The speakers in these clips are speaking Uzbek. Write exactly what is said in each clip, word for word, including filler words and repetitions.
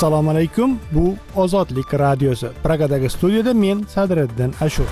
Assalomu alaykum. Bu Ozodlik radiosi. Pragadagi studiyada men Sadriddin Ashur.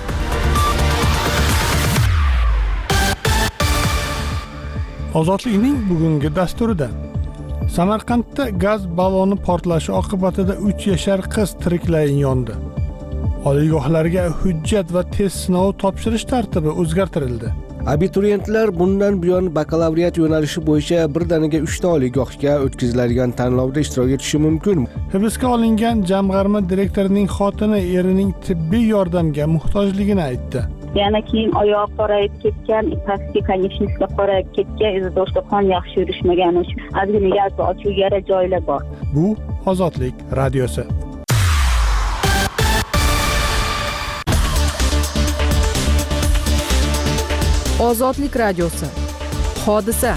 Ozodlikning bugungi dasturida Samarqandda gaz balloni portlashi oqibatida uch yashar qiz tiriklayin yondi. Oliygohlarga hujjat va test sinovi topshirish tartibi o'zgartirildi. Abituriyentlar bundan buyon bakalavriat yo'nalishi bo'yicha birdaniga uchta oliygohga o'tkaziladigan tanlovda ishtirok etishi mumkin. Hibsga olingan jamg'arma direktorining xotini erining tibbiy yordamga muhtojligini aytdi. Yana keyin oyog'i qorayib ketgan, pastki konечностьga qorayib ketgan, izodoshda qon yaxshi yurishmagani uchun ozgina yalpi ochiq yara joylar bor. Bu Ozodlik radiosi. Ozodlik radiosi. Hodisa.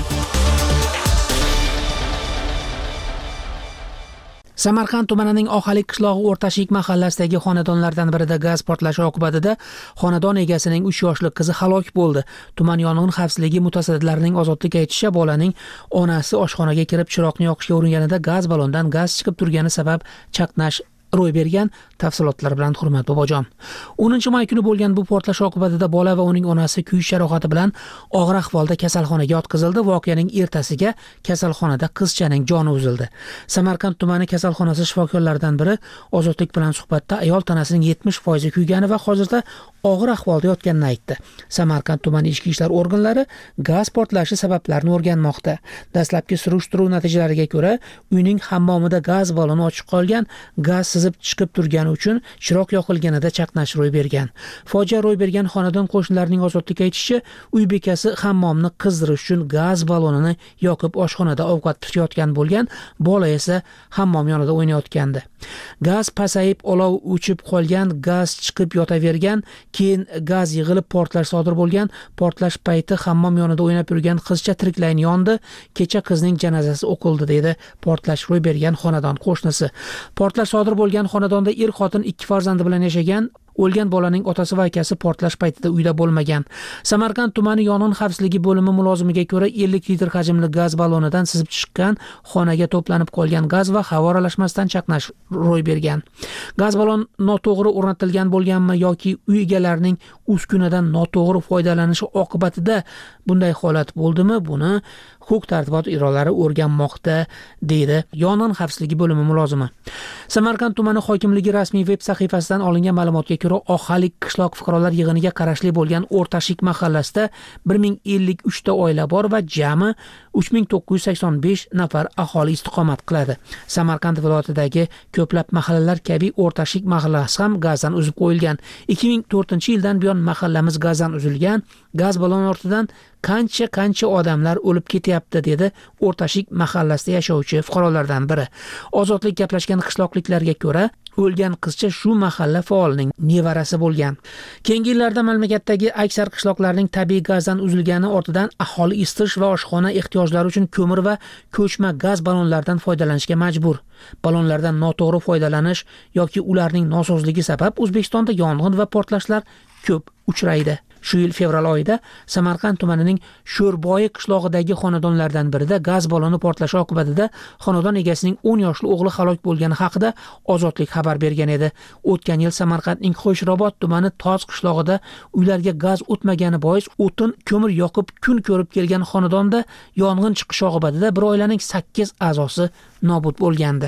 Samarqand tumanining Oqalik qishlog'i O'rtashik mahallasidagi xonadonlardan birida gaz portlashi oqibatida xonadon egasining uch yoshli qizi halok bo'ldi. Tuman yong'in xavfsizligi mutasaddilarining Ozodlik aytishicha, bolaning onasi oshxonaga kirib chiroqni yoqishga uringanida gaz ballondan gaz chiqib turgani sabab chaqnash ro'y bergan. Tafsilotlar bilan Hurmat Bobojon. o'ninchi may kuni bo'lgan bu portlash oqibatida bola va uning onasi kuyish jarohati bilan og'ir ahvolda kasalxonaga yotqizildi. Voqeaning ertasiga kasalxonada qizchaning joni uzildi. Samarqand tumani kasalxonasi shifokorlaridan biri Ozodlik bilan suhbatda ayol tanasining yetmish foizi kuygani va hozirda og'ir ahvolda yotganini aytdi. Samarqand tumani ichki ishlar organlari gaz portlashi sabablarini o'rganmoqda. Dastlabki surishtiruv natijalariga ko'ra, uyning hammomida gaz balloni ochiq qolgan, gaz sizib chiqib turgani uchun chiroq yoqilganida chaqnash ro'y bergan. Fojia ro'y bergan xonadon qo'shnilarining Ozodlik aytishicha, uy bekasi hammomni qizdirish uchun gaz ballonini yoqib oshxonada ovqat pishirayotgan bo'lgan, bola esa hammom yonida o'ynayotgandi. Gaz pasayib olov o'chib qolgan, gaz chiqib yotavergan, keyin gaz yig'ilib portlash sodir bo'lgan. Portlash payti hammom yonida o'ynab yurgan qizcha tiriklayin yondi. Kecha qizning janozasi o'qildi, dedi portlash ro'y bergan xonadon qo'shnisi. Portlash sodir bo'lgan xonadonda er xotin ikki farzandi bilan yashagan. O'lgan bolaning otasi va akasi portlash paytida uyda bo'lmagan. Samarqand tumani yong'in xavfsizligi bo'limi mulozimiga ko'ra, ellik litr hajmli gaz ballonidan sizib chiqqan, xonaga to'planib qolgan gaz va havo aralashmasidan chaqnash ro'y bergan. Gaz ballon noto'g'ri o'rnatilgan bo'lganmi yoki uy egalarining uskunadan noto'g'ri foydalanishi oqibatida bunday holat bo'ldimi? Buni huquq-tartibot idoralari o'rganmoqda, deydi yong'in xavfsizligi bo'limi mulozimi. Samarqand tumani hokimligi rasmiy veb sahifasidan olingan ma'lumotga ko'ra, Oqalik qishloq fuqarolar yig'iniga qarashli bo'lgan O'rtashik mahallasida bir ming ellik uch ta oila bor va jami uch ming to'qqiz yuz sakson besh nafar aholi istiqomat qiladi. Samarqand viloyatidagi ko'plab mahallalar kabi O'rtashik mahallasi ham gazdan uzib qo'yilgan. ikki ming to'rtinchi yildan buyon mahallamiz gazdan uzilgan. Gaz balloni ortidan qancha qancha odamlar o'lib ketyapti, dedi O'rtashik mahallasida yashovchi fuqarolardan biri. Ozodlik gaplashgan qishloqliklarga ko'ra, o'lgan qizcha shu mahalla faolining nevarasi bo'lgan. Keyingi yillarda mamlakatdagi aksar qishloqlarning tabiiy gazdan uzilgani ortidan aholi isitish va oshxona ehtiyojlari uchun ko'mir va ko'chma gaz ballonlaridan foydalanishga majbur. Ballonlardan noto'g'ri foydalanish yoki ularning nosozligi sabab O'zbekistonda yong'in va portlashlar ko'p uchraydi. Shu yil fevral oyida Samarqand tumanining Sho'rboyi qishlog'idagi xonadonlardan birida gaz balloni portlashi oqibatida xonadon egasining o'n yoshli o'g'li halok bo'lgani haqida Ozodlik xabar bergan edi. O'tgan yil Samarqandning Qo'shrobod tumani Toz qishlog'ida uylarga gaz o'tmagani bois o'tin ko'mir yoqib kun ko'rib kelgan xonadonda yong'in chiqishi oqibatida bir oilaning sakkiz a'zosi nobud bo'lgandi.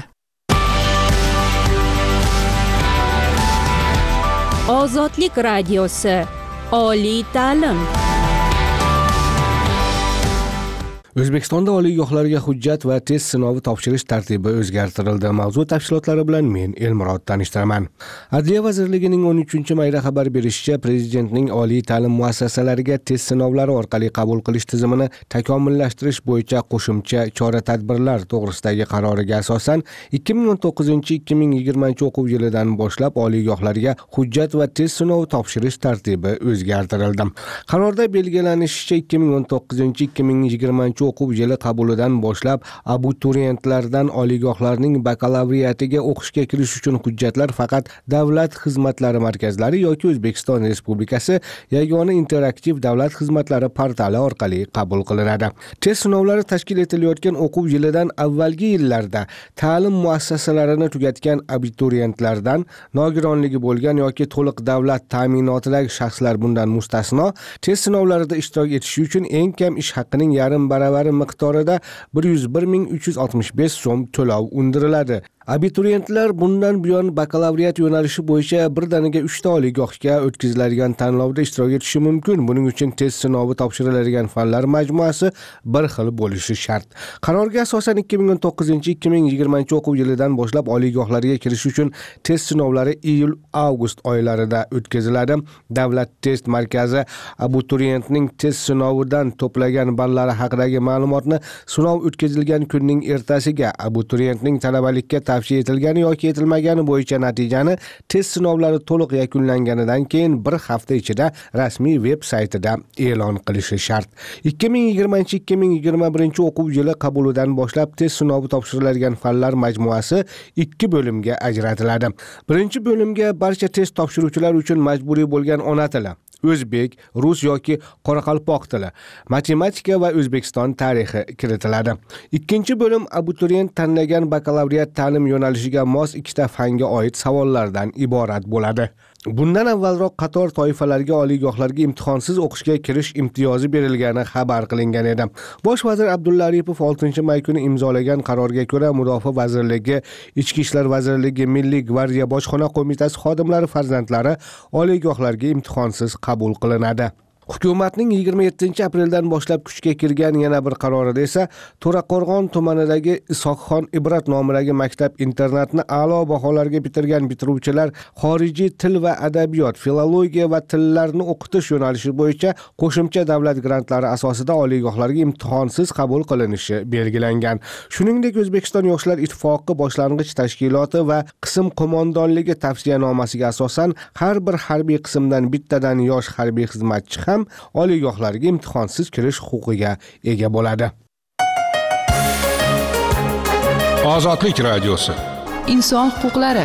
Ozodlik radiosi. Oliy ta'lim. O'zbekistonda oliygohlarga hujjat va test sinovi topshirish tartibi o'zgartirildi. Mavzu tafsilotlari bilan men Elmurod tanishtiraman. Adliya vazirligining o'n uchinchi mayda xabar berishicha, prezidentning oliy ta'lim muassasalariga test sinovlari orqali qabul qilish tizimini takomillashtirish bo'yicha qo'shimcha chora-tadbirlar to'g'risidagi qaroriga asosan ikki ming o'n to'qqizinchi ikki ming yigirmanchi o'quv yilidan boshlab oliygohlarga hujjat va test sinovi topshirish tartibi o'zgartirildi. Qarorda belgilanishicha ikki ming o'n to'qqizinchi ikki ming yigirmanchi o'quv yili qabulidan boshlab abituriyentlardan oliygohlarning bakalavriatiga o'qishga kirish uchun hujjatlar faqat Davlat xizmatlari markazlari yoki O'zbekiston Respublikasi yagona interaktiv davlat xizmatlari portali orqali qabul qilinadi. Test sinovlari tashkil etilayotgan o'quv yilidan avvalgi yillarda ta'lim muassasalarini tugatgan abituriyentlardan nogironligi bo'lgan yoki to'liq davlat ta'minotidagi shaxslar bundan mustasno test sinovlarida ishtirok etishi uchun eng kam ish haqining yarim baravari miqdorida bir yuz bir ming uch yuz oltmish besh so'm to'lov undiriladi. Abituriyentlar bundan buyon bakalavriat yo'nalishi bo'yicha birdaniga uchta oliygohga o'tkaziladigan tanlovda ishtirok etishi mumkin. Buning uchun test sinovi topshiriladigan fanlar majmuasi bir xil bo'lishi shart. Qarorga asosan ikki ming o'n to'qqizinchi ikki ming yigirmanchi o'quv yilidan boshlab oliygohlarga kirish uchun test sinovlari iyul-avgust oylarida o'tkaziladi. Davlat test markazi abituriyentning test sinovidan to'plagan ballari haqidagi ma'lumotni sinov o'tkazilgan kunning ertasiga abituriyentning talabalikka tavsiya etilgani yoki etilmagani bo'yicha natijani test sinovlari to'liq yakunlanganidan keyin bir hafta ichida rasmiy veb saytida e'lon qilishi shart. ikki ming yigirmanchi ikki ming yigirma birinchi o'quv yili qabulidan boshlab test sinovi topshiriladigan fanlar majmuasi ikki bo'limga ajratiladi. Birinchi bo'limga barcha test topshiruvchilar uchun majburiy bo'lgan ona tili, o'zbek, rus yoki qoraqalpoq tili, matematika va O'zbekiston tarixi kiritiladi. Ikkinchi bo'lim abituriyent tanlagan bakalavriat ta'lim yo'nalishiga mos ikkita fanga oid savollardan iborat bo'ladi. Bundan avvalroq qator toifalarga oliygohlarga imtihonsiz o'qishga kirish imtiyozi berilgani xabar qilingan edi. Bosh vazir Abdulla Aripov oltinchi may kuni imzolagan qarorga ko'ra Mudofaa vazirligi, Ichki ishlar vazirligi, Milliy gvardiya bojxona qo'mitasi xodimlari farzandlari oliygohlarga imtihonsiz qabul qilinadi. Hukumatning yigirma yettinchi apreldan boshlab kuchga kirgan yana bir qarorida esa To'raqo'rg'on tumanidagi Isoqxon Ibrat nomidagi maktab internatni a'lo baholarga bitirgan bitiruvchilar xorijiy til va adabiyot, filologiya va tillarni o'qitish yo'nalishi bo'yicha qo'shimcha davlat grantlari asosida oliygohlarga imtihonsiz qabul qilinishi belgilangan. Shuningdek, O'zbekiston Yoshlar ittifoqi boshlang'ich tashkiloti va qism qo'mondonligi tavsiyanomasiga asosan har bir harbiy qismdan bittadan yosh harbiy xizmatchi ham oliygohlarga imtihonsiz kirish huquqiga ega bo'ladi. Ozodlik radiosi. Inson huquqlari.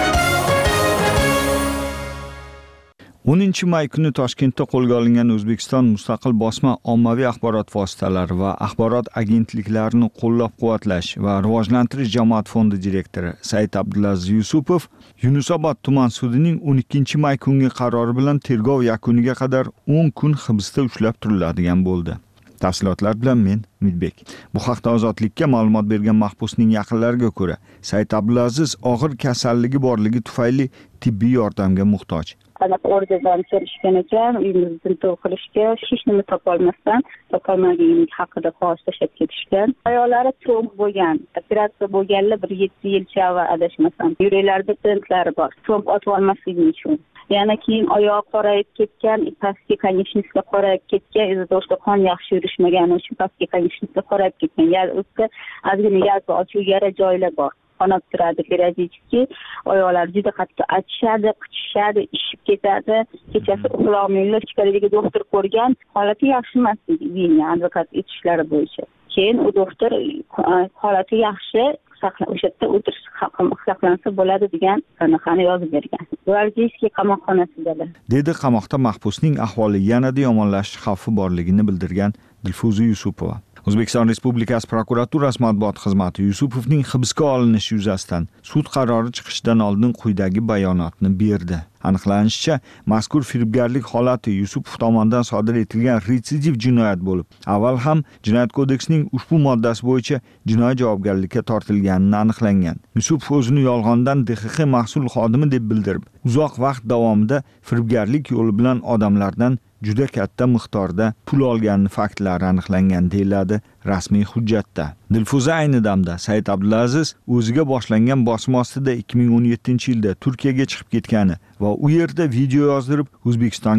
o'ninchi may kuni Toshkentda qo'lga olingan O'zbekiston mustaqil bosma ommaviy axborot vositalari va axborot agentliklarini qo'llab-quvvatlash va rivojlantirish jamoat fondi direktori Said Abdulaziz Yusupov Yunusobod tuman sudining o'n ikkinchi may kungi qarori bilan tergov yakuniga qadar o'n kun hibsda ushlab turiladigan bo'ldi. Tafsilotlar bilan men Umidbek. Bu haqda Ozodlikka ma'lumot bergan mahbusning yaqinlariga ko'ra, Said Abdulaziz og'ir kasalligi borligi tufayli tibbiy yordamga muhtoj. Qanaqa orderdan kelishgan ekan, uyimizni tintuv qilishga hech nima topolmasdan topolmaganlik haqida qog'oz tashlab ketishgan. Ayollari to'ng bo'lgan, operatsiya bo'lganlar bir yetti yilcha va adashmasam. Yuraklarida tentlari bor. To'ng otib olmasligi uchun. Yana keyin oyog'i qorayib ketgan, pastki konечностьga qorayib ketgan, izodoshda qon yaxshi yurishmagani uchun pastki konечностьga qorayib ketgan. Ya'ni o'tda ozgina yalpi ochiq yara joylar bor. Qonab turadi, периодически oyoqlar juda qattiq achishadi, qichishadi, ishib ketadi. Kechasi uxlolmaylar. Ichkaridagi doktor ko'rgan, holati yaxshi emas deydi, advokat etishlari bo'yicha. Keyin u doktor holati yaxshi, o'sha yerda o'tirish saqlansa bo'ladi degan qanaqani yozib bergan. Gvardiyskiy qamoqxonasidalar. Dedi qamoqda mahbusning ahvoli yanada yomonlashish xavfi borligini bildirgan Dilfuza Yusupova. O'zbekiston Respublikasi prokuraturasi matbuot xizmati Yusupovning hibsga olinishi yuzasidan sud qarori chiqishidan oldin quyidagi bayonotni berdi. Aniqlanishicha, mazkur firibgarlik holati Yusupov tomonidan sodir etilgan retsidiv jinoyat bo'lib, avval ham Jinoyat kodeksining ushbu moddasi bo'yicha jinoiy javobgarlikka tortilganini aniqlangan. Yusupov o'zini yolg'ondan D X X mahsul xodimi deb bildirib, uzoq vaqt davomida firibgarlik yo'li bilan odamlardan juda katta miqdorda pul olgani faktlari aniqlangan deyiladi rasmiy hujjatda. Dilfuza ayni damda Said Abdulaziz o'ziga boshlangan bosim ostida ikki ming o'n yettinchi yilda Turkiyaga chiqib ketgani va u yerda video yozdirib O'zbekistonga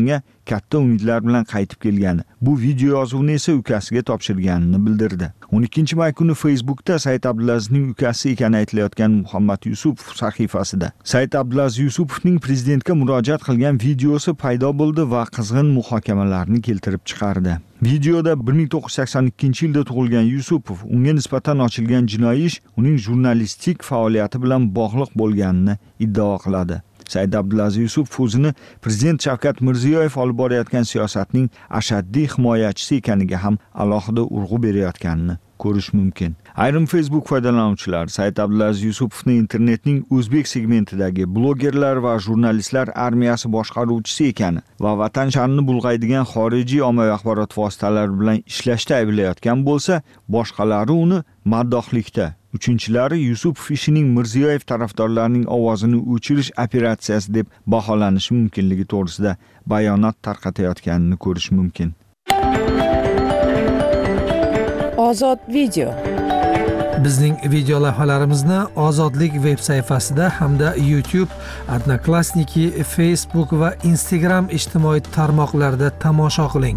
katta umidlar bilan qaytib kelgani, bu video yozuvni esa ukasiga topshirganini bildirdi. o'n ikkinchi may kuni Facebookda Said Abdulazizning ukasi ekani aytilayotgan Muhammad Yusupov sahifasida Said Abdulaziz Yusupovning prezidentga murojaat qilgan videosi paydo bo'ldi va qizg'in muhokamalarni keltirib chiqardi. Videoda bir ming to'qqiz yuz sakson ikkinchi yilda tug'ilgan Yusupov unga nisbatan ochilgan jinoiy ish uning jurnalistik faoliyati bilan bog'liq bo'lganini iddao qiladi. Said Abdulaziz Yusupov o'zini prezident Shavkat Mirziyoyev olib borayotgan siyosatning ashaddiy himoyachisi ekaniga ham alohida urg'u berayotganini ko'rish mumkin. Ayrim Facebook foydalanuvchilar Said Abdulaziz Yusupovni internetning o'zbek segmentidagi blogerlar va jurnalistlar armiyasi boshqaruvchisi ekani va vatan sha'nini bulg'aydigan xorijiy ommaviy axborot vositalari bilan ishlashda ayblayotgan bo'lsa, boshqalari uni maddohlikda, uchinchilari Yusupov ishining Mirziyoyev tarafdorlarining ovozini o'chirish operatsiyasi deb baholanishi mumkinligi to'g'risida bayonot tarqatayotganini ko'rish mumkin. Ozod video. Bizning video lavhalarimizni Ozodlik veb sayfasida hamda YouTube, Odnoklassniki, Facebook va Instagram ijtimoiy tarmoqlarida tomosha qiling.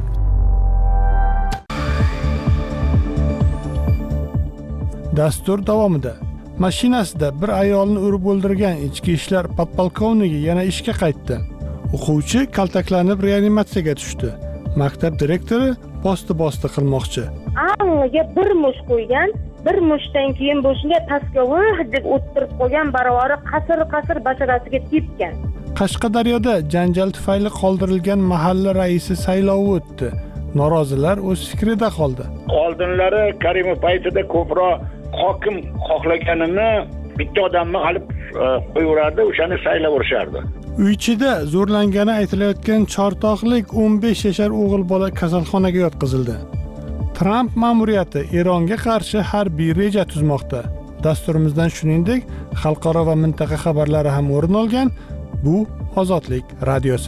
Dastur davomida mashinasida bir ayolni urib o'ldirgan ichki ishlar podpolkovnigi yana ishga qaytdi. O'quvchi kaltaklanib reanimatsiyaga tushdi. Maktab direktori bosti-bosti qilmoqchi. Aniga bir mush qo'ygan, bir mushdan keyin bu shunga taskovih deb o'tirib qo'ygan baravari qasr-qasr basharasiga tepgan. Qashqadaryoda janjal tufayli qoldirilgan mahalla raisi saylovi o'tdi. Norozilar o'z fikrida qoldi. Oldinlari Karimov paytida ko'proq hokim xohlaganini bitta odamni olib qo'yaverardi, o'shani saylab urishardi. Uy ichida zo'rlangani aytilayotgan chortoqlik o'n besh yashar o'g'il bola kasalxonaga yotqizildi. Tramp ma'muriyati Eronga qarshi harbiy reja tuzmoqda. Dasturimizdan shuningdek, xalqaro va mintaqa xabarlari ham o'rin olgan. Bu Ozodlik radiosi.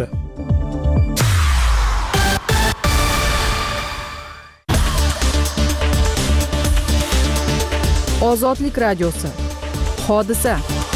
Ozodlik radiosi. Hodisa.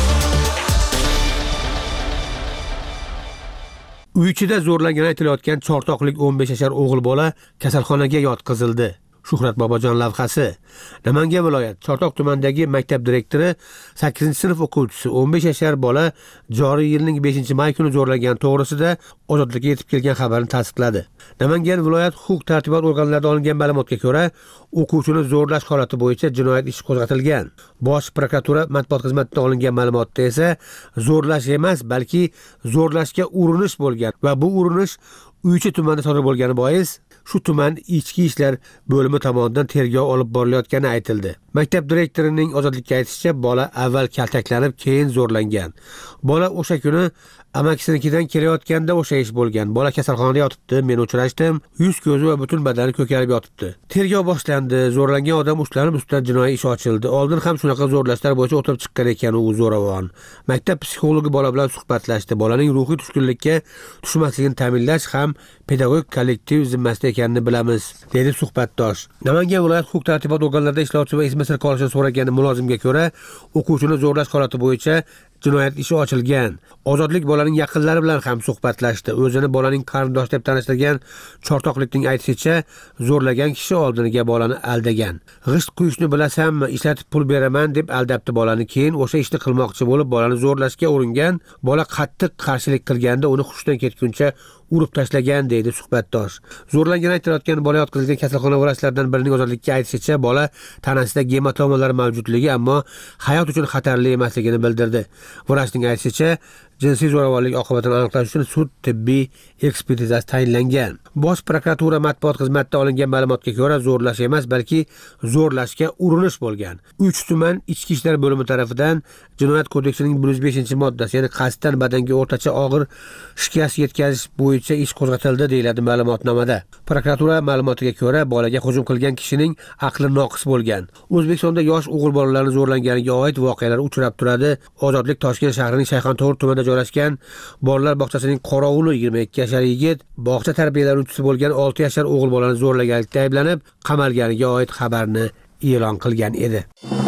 Uy ichida zo'rlangani aytilayotgan chortoqlik o'n besh yashar o'g'il bola kasalxonaga yotqizildi. Shuhrat Bobojon lavhasi. Namangan viloyat Chortoq tumanidagi maktab direktori sakkizinchi sinf o'quvchisi o'n besh yashar bola joriy yilning beshinchi may kuni zo'rlangan to'g'risida ozodlikka yetib kelgan xabarni tasdiqladi. Namangan viloyat huquq-tartibot organlarida olingan ma'lumotga ko'ra, o'quvchini zo'rlash holati bo'yicha jinoyat ishi qo'zg'atilgan. Bosh prokuratura matbuot xizmatidan olingan ma'lumotda esa zo'rlash emas, balki zo'rlashga urinish bo'lgan va bu urinish Uychi tumanida sodir bo'lgani bois shu tuman ichki ishlar bo'limi tomonidan tergov olib borilayotgani aytildi. Maktab direktorining ozodlikka aytishicha, bola avval kaltaklanib, keyin zo'rlangan. Bola o'sha kuni amakisinikidan kelayotganda o'sha ish bo'lgan. Bola kasalxonada yotibdi, men uchrashdim, yuz ko'zi va butun badani ko'karib yotibdi. Tergov boshlandi, zo'rlangan odam ushlanib, ustidan jinoiy ish ochildi. Oldin ham shunaqa zo'rlashlar bo'yicha o'tirib chiqqan ekan u zo'ravon. Maktab psixologi bola bilan suhbatlashdi. Bolaning ruhiy tushkunlikka tushmasligini ta'minlash ham pedagogik kollektiv zimmasida ekanini bilamiz, dedi suhbatdosh. Namangan viloyat huquq-tartibot organlarida ishlovchi va ismi sir qolishini so'ragan mulozimga ko'ra, o'quvchini zo'rlash holati bo'yicha jinoyat ishi ochilgan. Ozodlik bolaning yaqinlari bilan ham suhbatlashdi. O'zini bolaning qarindoshi deb tanishtirgan chortoqlikning aytishicha, zo'rlagan kishi oldiniga bolani aldagan. G'isht quyishni bilasanmi, ishlatib pul beraman deb aldabdi bolani. Keyin o'sha ishni qilmoqchi bo'lib, bolani zo'rlashga uringan. Bola qattiq qarshilik qilganda uni hushdan ketguncha urib tashlagan, deydi suhbatdosh. Zo'rlangan aytilayotgan bola yotqizilgan kasalxona vrachlaridan birining ozodlikka aytishicha, bola tanasida gematomalar mavjudligi, ammo hayot uchun xatarli emasligini bildirdi. Vrachning aytishicha, jinsiy zo'ravonlik oqibatini aniqlash uchun sud tibbiy ekspertizasi tayinlangan. Bosh prokuratura matbuot xizmatida olingan ma'lumotga ko'ra, zo'rlash emas, balki zo'rlashga urinish bo'lgan. uch tuman ichki ishlar bo'limi tomonidan Jinoyat kodeksining bir yuz beshinchi moddasi, ya'ni qasddan badanga o'rtacha og'ir shikast yetkazish bo'yicha ish qo'zg'atildi, deyiladi ma'lumotnomada. Prokuratura ma'lumotiga ko'ra, bolaga hujum qilgan kishining aqli noqis bo'lgan. O'zbekistonda yosh o'g'il bolalarning zo'rlanganiga oid voqealar uchrab turadi. Ozodlik Toshkent shahrining Shayxontohur tumanida joylashgan bolalar bog'chasining qorovuli yigirma ikki yashar yigit bog'cha tarbiyalanuvchisi bo'lgan olti yashar o'g'il bolani zo'rlaganlikda ayblanib, qamalganiga oid xabarni e'lon qilgan edi.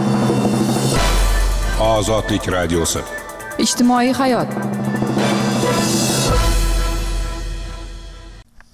Ozodlik radiosi. Ijtimoiy hayot.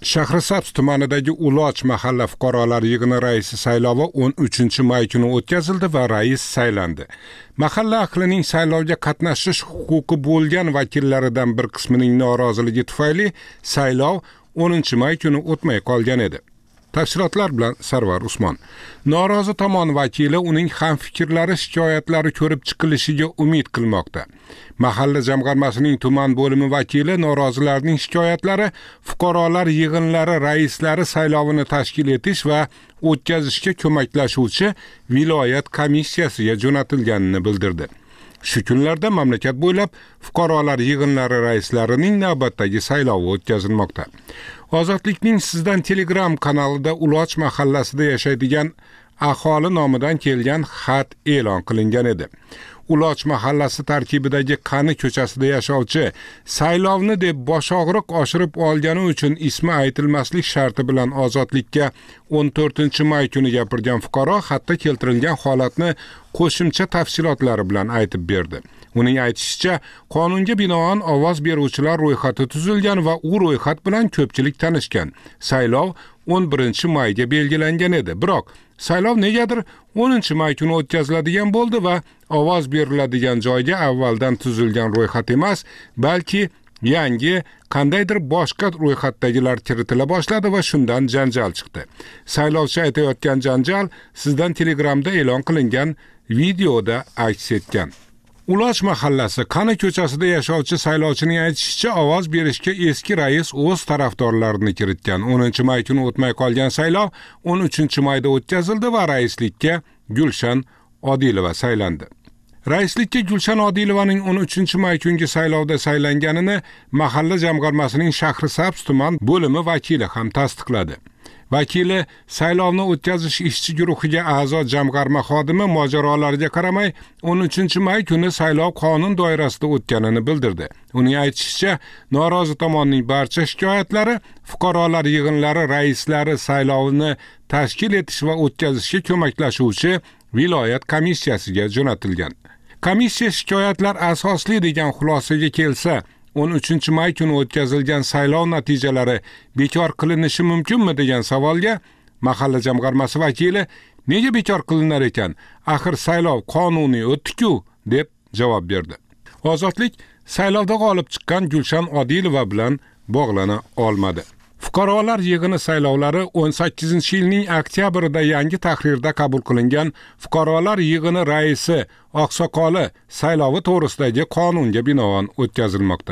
Shahrisabz tumanidagi Uloch mahalla fuqarolar yig'ini raisi saylovi o'n uchinchi may kuni o'tkazildi va rais saylandi. Mahalla ahlining saylovga qatnashish huquqi bo'lgan vakillaridan bir qismining noroziligi tufayli saylov o'ninchi may kuni o'tmay qolgan edi. Tafsilotlar bilan Sarvar Usmon. Norozi tomon vakili uning hamfikrlari shikoyatlari ko'rib chiqilishiga umid qilmoqda. Mahalla jamg'armasining tuman bo'limi vakili norozilarning shikoyatlari fuqarolar yig'inlari raislari saylovini tashkil etish va o'tkazishga ko'maklashuvchi viloyat komissiyasiga jo'natilganini bildirdi. Shu kunlarda mamlakat bo'ylab fuqarolar yig'inlari raislarining navbatdagi saylovi o'tkazilmoqda. Ozodlikning sizdan Telegram kanalida Uloch mahallasida yashaydigan aholi nomidan kelgan xat e'lon qilingan edi. Uloch mahallasi tarkibidagi Qani ko'chasida yashovchi saylovni deb boshog'riq oshirib olgani uchun ismi aytilmaslik sharti bilan ozodlikka o'n to'rtinchi may kuni gapirgan fuqaro xatda keltirilgan holatni qo'shimcha tafsilotlari bilan aytib berdi. Uning aytishicha, qonunga binoan ovoz beruvchilar ro'yxati tuzilgan va u ro'yxat bilan ko'pchilik tanishgan. Saylov o'n birinchi mayga belgilangan edi. Biroq saylov negadir o'ninchi may kuni o'tkaziladigan bo'ldi va ovoz beriladigan joyga avvaldan tuzilgan ro'yxat emas, balki yangi qandaydir boshqa ro'yxatdagilar kiritila boshladi va shundan janjal chiqdi. Saylovchi aytayotgan janjal sizdan Telegramda e'lon qilingan videoda aks etgan. Uloch mahallasi Qani ko'chasida yashovchi saylovchining aytishicha, ovoz berishga eski rais o'z tarafdorlarini kiritgan. o'ninchi may kuni o'tmay qolgan saylov o'n uchinchi mayda o'tkazildi va raislikka Gulshan Odilova saylandi. Raislikka Gulshan Odilovaning o'n uchinchi may kungi saylovda saylanganini mahalla jamg'armasining Shahrisabz tuman bo'limi vakili ham tasdiqladi. Vakili saylovni o'tkazish ishchi guruhiga a'zo jamg'arma xodimi mojarolarga qaramay o'n uchinchi may kuni saylov qonun doirasida o'tganini bildirdi. Uning aytishicha, norozi tomonning barcha shikoyatlari fuqarolar yig'inlari raislari saylovini tashkil etish va o'tkazishga ko'maklashuvchi viloyat komissiyasiga jo'natilgan. Komissiya shikoyatlar asosli degan xulosaga kelsa, o'n uchinchi may kuni o'tkazilgan saylov natijalari bekor qilinishi mumkinmi degan savolga mahalla jamg'armasi vakili nega bekor qilinar ekan? Axir saylov qonuniy o'tdi-ku deb javob berdi. Ozodlik saylovda g'olib chiqqan Gulshan Odilova bilan bog'lana olmadi. Fuqarolar yig'ini saylovlari o'n sakkizinchi yilning oktyabrida yangi tahrirda qabul qilingan fuqarolar yig'ini raisi oqsoqoli saylovi to'g'risidagi qonunga binoan o'tkazilmoqda.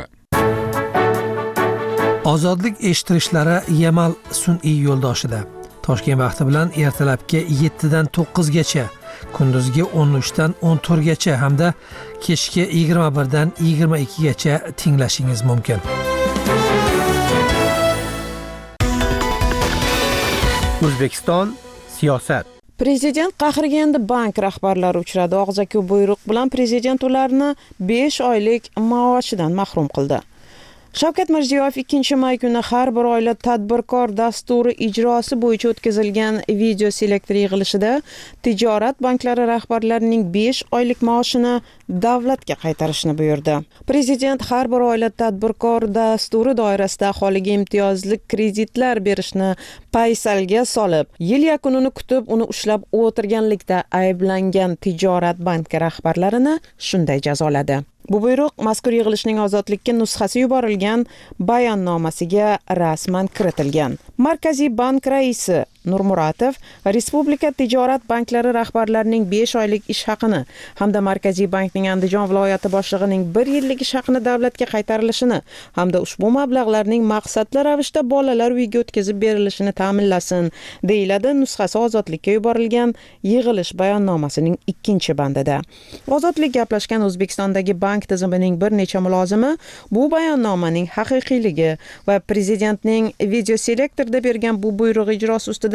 Ozodlik eshittirishlari Yamal sun'iy yo'ldoshida. Toshkent vaqti bilan ertalabki yettidan to'qqizgacha, kunduzgi o'n uchdan o'n to'rtgacha hamda kechki yigirma birdan yigirma ikkigacha tinglashingiz mumkin. O'zbekiston siyosat. Prezident qahriga endi bank rahbarlari uchradi. Og'zaki buyruq bilan prezident ularni besh oylik maoshidan mahrum qildi. Shavkat Mirziyoyev ikkinchi may kuni har bir oila tadbirkor dasturi ijrosi bo'yicha o'tkazilgan video selektor yig'ilishida tijorat banklari rahbarlarining besh oylik maoshini davlatga qaytarishni buyurdi. Prezident har bir oila tadbirkor dasturi doirasida aholiga imtiyozli kreditlar berishni paysalga solib, yil yakunini kutib, uni ushlab o'tirganlikda ayblangan tijorat banki rahbarlarini shunday jazoladi. Bu buyruq mazkur yig'ilishning ozodlikka nusxasi yuborilgan bayonnomasiga rasman kiritilgan. Markaziy bank raisi Nurmuratov Respublika tijorat banklari rahbarlarining besh oylik ish haqini hamda Markaziy bankning Andijon viloyati boshlig'ining bir yillik ish haqini davlatga qaytarilishini hamda ushbu mablag'larning maqsadli ravishda bolalar uyiga o'tkazib berilishini ta'minlasin, deyiladi nusxasi ozodlikka yuborilgan yig'ilish bayonnomasining ikkinchi bandida. Ozodlik gaplashgan O'zbekistondagi bank tizimining bir necha mulozimi bu bayonnomaning haqiqiyligi va prezidentning video selektorda bergan bu buyruq ijrosi ustida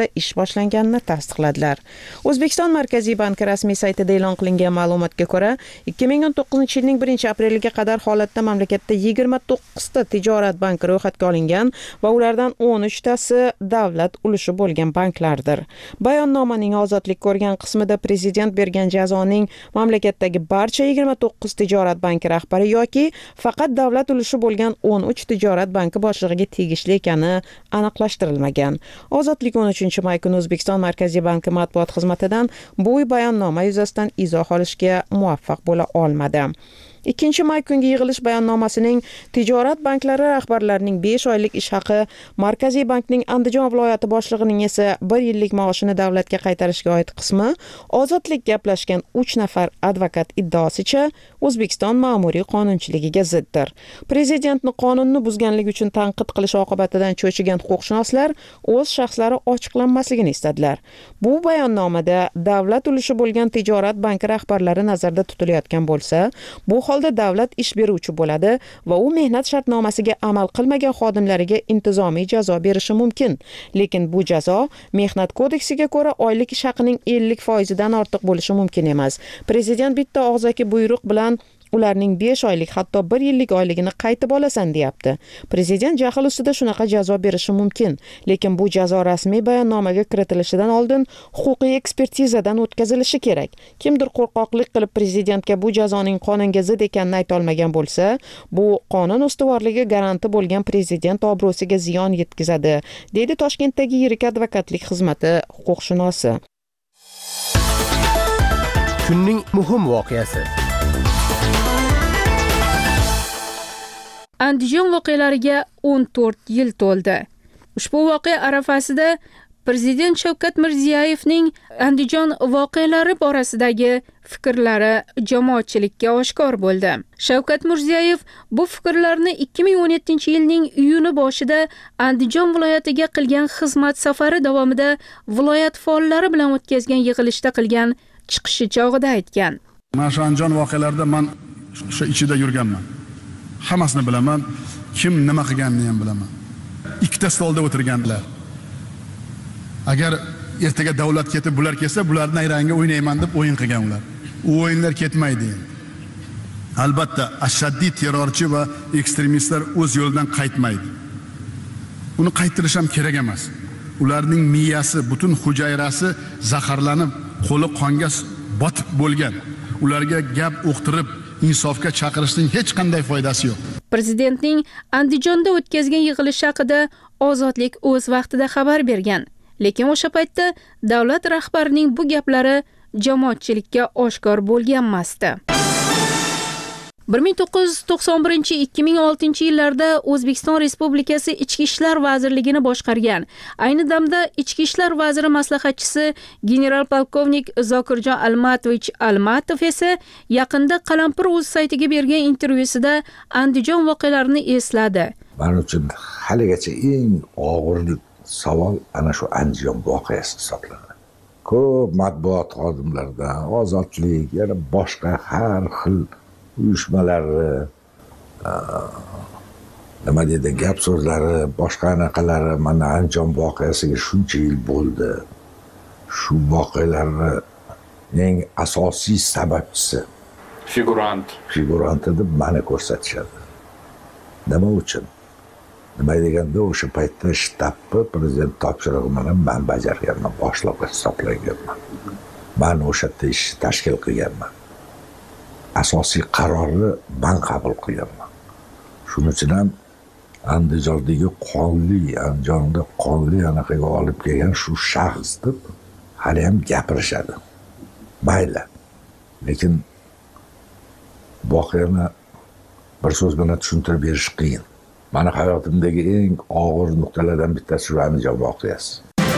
asosida ish boshlanganini tasdiqladilar. O'zbekiston Markaziy banki rasmiy saytida e'lon qilingan ma'lumotga ko'ra, ikki ming o'n to'qqizinchi yilning birinchi apreliga qadar holatda mamlakatda yigirma to'qqizta tijorat banki ro'yxatga olingan va ulardan o'n uchtasi davlat ulushi bo'lgan banklardir. Bayonnomaning ozodlik ko'rgan qismida prezident bergan jazoning mamlakatdagi barcha yigirma to'qqiz tijorat banki rahbari yoki faqat davlat ulushi bo'lgan o'n uch tijorat banki boshlig'iga tegishli ekani aniqlashtirilmagan. Ozodlik o'n uchinchi may kuni O'zbekiston Markaziy banki matbuot xizmatidan bu bayonnoma yuzasidan izoh olishga muvaffaq bo'la olmadi. ikkinchi may kungi yig'ilish bayonnomasining tijorat banklari rahbarlarining besh oylik ish haqi, Markaziy bankning Andijon viloyati boshlig'ining esa bir yillik maoshini davlatga qaytarishga oid qismi ozodlik gaplashgan uch nafar advokat iddaosicha O'zbekiston ma'muriy qonunchiligiga ziddir. Prezidentni qonunni buzganligi uchun tanqid qilish oqibatidan cho'chigan huquqshunoslar o'z shaxslari ochiqlanmasligini istadilar. Bu bayonnomada davlat ulushi bo'lgan tijorat banki rahbarlari nazarda tutilayotgan bo'lsa, bu holda davlat ish beruvchi bo'ladi va u mehnat shartnomasiga amal qilmagan xodimlariga intizomiy jazo berishi mumkin. Lekin bu jazo mehnat kodeksiga ko'ra oylik ish haqining ellik foizidan ortiq bo'lishi mumkin emas. Prezident bitta og'zaki buyruq bilan ularning besh oylik, hatto bir yillik oyligini qaytib olasan deyapti. Prezident jahl ustida shunaqa jazo berishi mumkin, lekin bu jazo rasmiy bayonnomaga kiritilishidan oldin huquqiy ekspertizadan o'tkazilishi kerak. Kimdir qo'rqoqlik qilib prezidentga bu jazoning qonunga zid ekanini ayta olmagan bo'lsa, bu qonun ustuvorligi garanti bo'lgan prezident obro'siga ziyon yetkazadi, dedi Toshkentdagi yirik advokatlik xizmati huquqshunosi. Kunning muhim voqeasi. Andijon voqealariga o'n to'rt yil to'ldi. Ushbu voqea arafasida Prezident Shavkat Mirziyoyevning Andijon voqealari borasidagi fikrlari jamoatchilikka oshkor bo'ldi. Shavkat Mirziyoyev bu fikrlarni ikki ming o'n yettinchi yilning iyuni boshida Andijon viloyatiga qilgan xizmat safari davomida viloyat faollari bilan o'tkazgan yig'ilishda qilgan chiqishi chog'ida aytgan. Mana shu Andijon voqealarida men shu ichida yurganman. Hammasini bilaman, kim nima qilganini ham bilaman. Ikkita stolda o'tirganlar. Agar ertaga davlat ketib bular kelsa, bularning nayrangga o'ynayman deb o'yin qilgan ular. U o'yinlar ketmaydi. Albatta, ashaddiy terrorchi va ekstremistlar o'z yo'lidan qaytmaydi. Uni qaytirish ham kerak emas. Ularning miyasi, butun hujayrasi zaharlanib, qo'li qonga botib bo'lgan. Ularga gap o'qtirib insofga chaqirishning hech qanday foydasi yo'q. Prezidentning Andijonda o'tkazgan yig'ilish haqida Ozodlik o'z vaqtida xabar bergan, lekin o'sha paytda davlat rahbarining bu gaplari jamoatchilikka oshkor bo'lganmasdi. bir ming to'qqiz yuz to'qson birinchi - ikki ming oltinchi yillarda O'zbekiston Respublikasi Ichki ishlar vazirligini boshqargan. Ayni damda Ichki ishlar vaziri maslahatchisi general polkovnik Zokirjon Almatovich Almatov esa yaqinda Qalampir o'z saytiga bergan intervyusida Andijon voqealarini esladi. Men uchun haligacha eng og'ir savol ana shu Andijon voqeasi hisoblanadi. Ko'p matbuot xodimlaridan, ozodlik, yana boshqa har xil uyushmalari, nima deydi, gap so'zlari, boshqa anaqalari mana Andijon voqeasiga shuncha yil bo'ldi. Shu voqealarning eng asosiy sababchisi figurant figurant deb mani ko'rsatishadi. Nima uchun? Nima deganda o'sha paytda shtabni prezident topshirig'i bilan men bajarganman, boshliq hisoblanganman. Men o'sha yerda ish tashkil qilganman. Asosiy qarorni men qabul qilganman. Shuning uchun ham Andijondagi qonli, Andijonda qonli anaqaga olib kelgan shu shaxs deb hali ham gapirishadi. Mayli. Lekin voqeani bir so'z bilan tushuntirib berish qiyin. Mani hayotimdagi eng og'ir nuqtalardan bittasi shu Andijon voqeasi.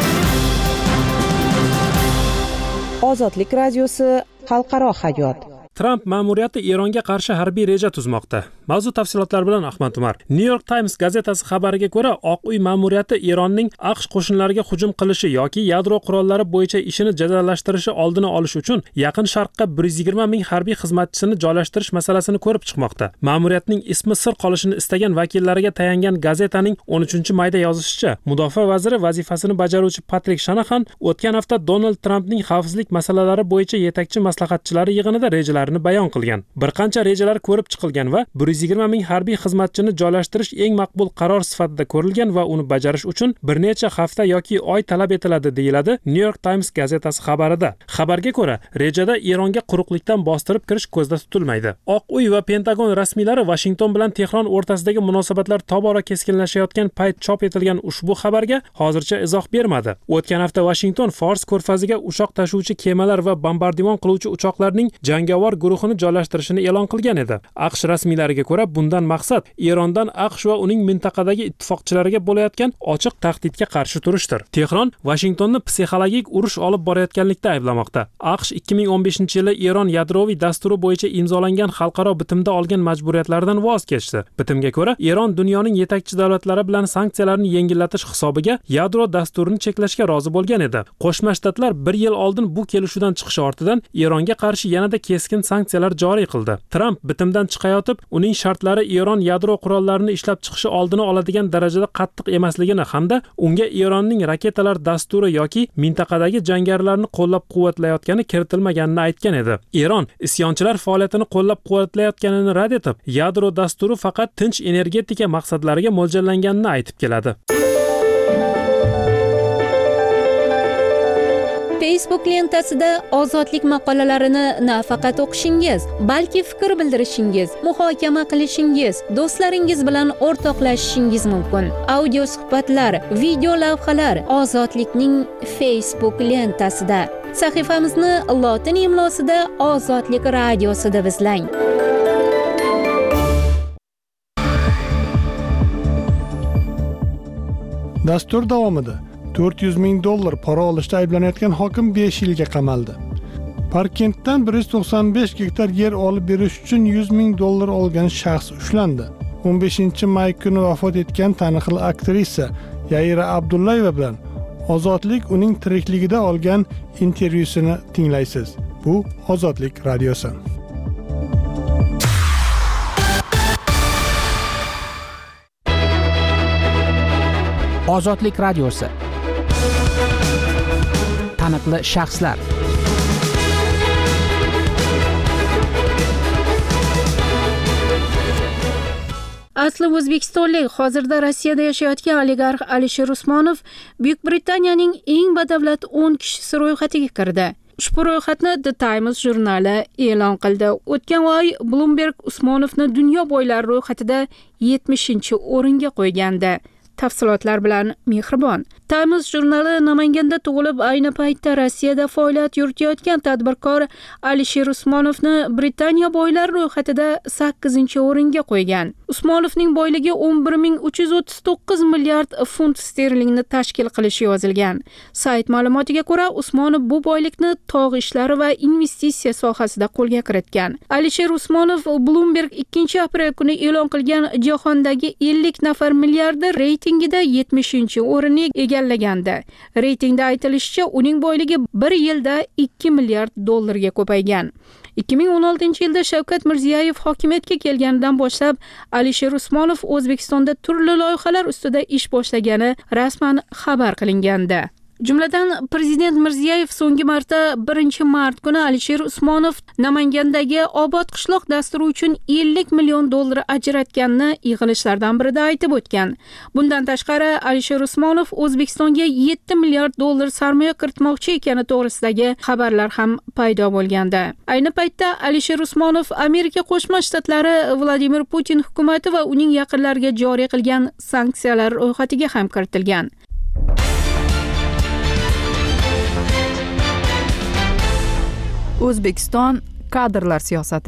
Ozodlik radiosi xalqaro hayot. Tramp ma'muriyati Eronga qarshi harbiy reja tuzmoqda. Mavzu tafsilotlar bilan Ahmad Umar. New York Times gazetasi xabariga ko'ra, Oq uy ma'muriyati Eronning AQSh qo'shinlariga hujum qilishi yoki yadro qurollari bo'yicha ishini jadallashtirishi oldini olish uchun Yaqin Sharqqa bir yuz yigirma ming harbiy xizmatchisini joylashtirish masalasini ko'rib chiqmoqda. Ma'muriyatning ismi sir qolishini istagan vakillariga tayangan gazetaning o'n uchinchi mayda yozishicha, mudofaa vaziri vazifasini bajaruvchi Patrik Shanahan o'tgan hafta Donald Trampning xavfsizlik masalalari bo'yicha yetakchi maslahatchilari yig'inida rejalarini bayon qilgan. Bir qancha rejalar ko'rib chiqilgan va bir yuz yigirma ming harbiy xizmatchini joylashtirish eng maqbul qaror sifatida ko'rilgan va uni bajarish uchun bir necha hafta yoki oy talab etiladi, deyiladi New York Times gazetasi xabarida. Xabarga ko'ra, rejada Eronga quruqlikdan bostirib kirish ko'zda tutilmaydi. Oq uy va Pentagon rasmiylari Washington bilan Tehron o'rtasidagi munosabatlar tobora keskinlashayotgan payt chop etilgan ushbu xabarga hozircha izoh bermadi. O'tgan hafta Washington Fors ko'rfaziga uchoq tashuvchi kemalar va bombardimon qiluvchi uchoqlarning jangovar guruhini joylashtirishini e'lon qilgan edi. AQSh rasmiylariga ko'ra, bundan maqsad Erondan AQSh va uning mintaqadagi ittifoqchilariga bo'layotgan ochiq tahdidga qarshi turishdir. Tehron Washingtonni psixologik urush olib borayotganlikda ayblamoqda. AQSh ikki ming o'n beshinchi yili Eron yadroviy dasturi bo'yicha imzolangan xalqaro bitimda olgan majburiyatlaridan voz kechdi. Bitimga ko'ra, Eron dunyoning yetakchi davlatlari bilan sanksiyalarni yengillatish hisobiga yadro dasturini cheklashga rozi bo'lgan edi. Qo'shma Shtatlar bir yil oldin bu kelishuvdan chiqish ortidan Eronga qarshi yanada keskin sanksiyalar joriy qildi. Tramp bitimdan chiqayotib, uning shartlari Eron yadro qurollarini ishlab chiqishi oldini oladigan darajada qattiq emasligini hamda unga Eronning raketalar dasturi yoki mintaqadagi jangarilarni qo'llab-quvvatlayotgani kiritilmaganini aytgan edi. Eron isyonchilar faoliyatini qo'llab-quvvatlayotganini rad etib, yadro dasturi faqat tinch energetika maqsadlariga mo'ljallanganini aytib keladi. Facebook lentasida ozodlik maqolalarini nafaqat o'qishingiz, balki fikr bildirishingiz, muhokama qilishingiz, do'stlaringiz bilan o'rtoqlashishingiz mumkin. Audio suhbatlar, video lavhalar Ozodlikning Facebook lentasida. Sahifamizni lotin imlosida Ozodlik radiosi deb izlang. Dastur davomida to'rt yuz ming dollar pora olishda ayblanayotgan hokim besh yilga qamaldi. Parkentdan bir yuz to'qson besh gektar yer olib berish uchun yuz ming dollar olgan shaxs ushlandi. o'n beshinchi may kuni vafot etgan taniqli aktrisa Yaira Abdullayeva bilan Ozodlik uning tirikligida olgan intervyusini tinglaysiz. Bu Ozodlik radiosi. Ozodlik radiosi. Taniqli shaxslar. Asli o'zbekistonlik, hozirda Rossiyada yashayotgan oligarx Alisher Usmonov Buyuk Britaniyaning eng badavlat o'n kishisi ro'yxatiga kirdi. Ushbu ro'yxatni The Times jurnali e'lon qildi. O'tgan oy Bloomberg Usmonovni dunyo boylari ro'yxatida yetmishinchi o'ringa qo'ygandi. Tafsilotlar bilan Mehribon. Times jurnali Namanganda tug'ilib, ayni paytda Rossiyada faoliyat yuritayotgan tadbirkor Alisher Usmonovni Britaniya boylari ro'yxatida sakkizinchi o'ringa qo'ygan. Usmonovning boyligi o'n bir ming uch yuz o'ttiz to'qqiz milliard funt sterlingni tashkil qilishi yozilgan. Sayt ma'lumotiga ko'ra, Usmonov bu boylikni tog' ishlari va investitsiya sohasida qo'lga kiritgan. Alisher Usmonov Bloomberg ikkinchi aprel kuni e'lon qilgan jahondagi ellik nafar milliarder reytingida yetmishinchi o'rinni egallagandi. Reytingda aytilishicha, uning boyligi bir yilda ikki milliard dollarga ko'paygan. ikki ming o'n oltinchi yilda Shavkat Mirziyoyev hokimiyatga kelganidan boshlab Alisher Usmonov O'zbekistonda turli loyihalar ustida ish boshlagani rasman xabar qilingandi. Jumladan, Prezident Mirziyoyev so'nggi marta birinchi mart kuni Alisher Usmonov Namangandagi Obod qishloq dasturi uchun ellik million dollar ajratganini yig'ilishlardan birida aytib o'tgan. Bundan tashqari, Alisher Usmonov O'zbekistonga yetti milliard dollar sarmoya kiritmoqchi ekani to'g'risidagi xabarlar ham paydo bo'lgandi. Ayni paytda Alisher Usmonov Amerika Qo'shma Shtatlari Vladimir Putin hukumati va uning yaqinlariga joriy qilgan sanksiyalar ro'yxatiga ham kiritilgan. O'zbekiston kadrlar siyosati.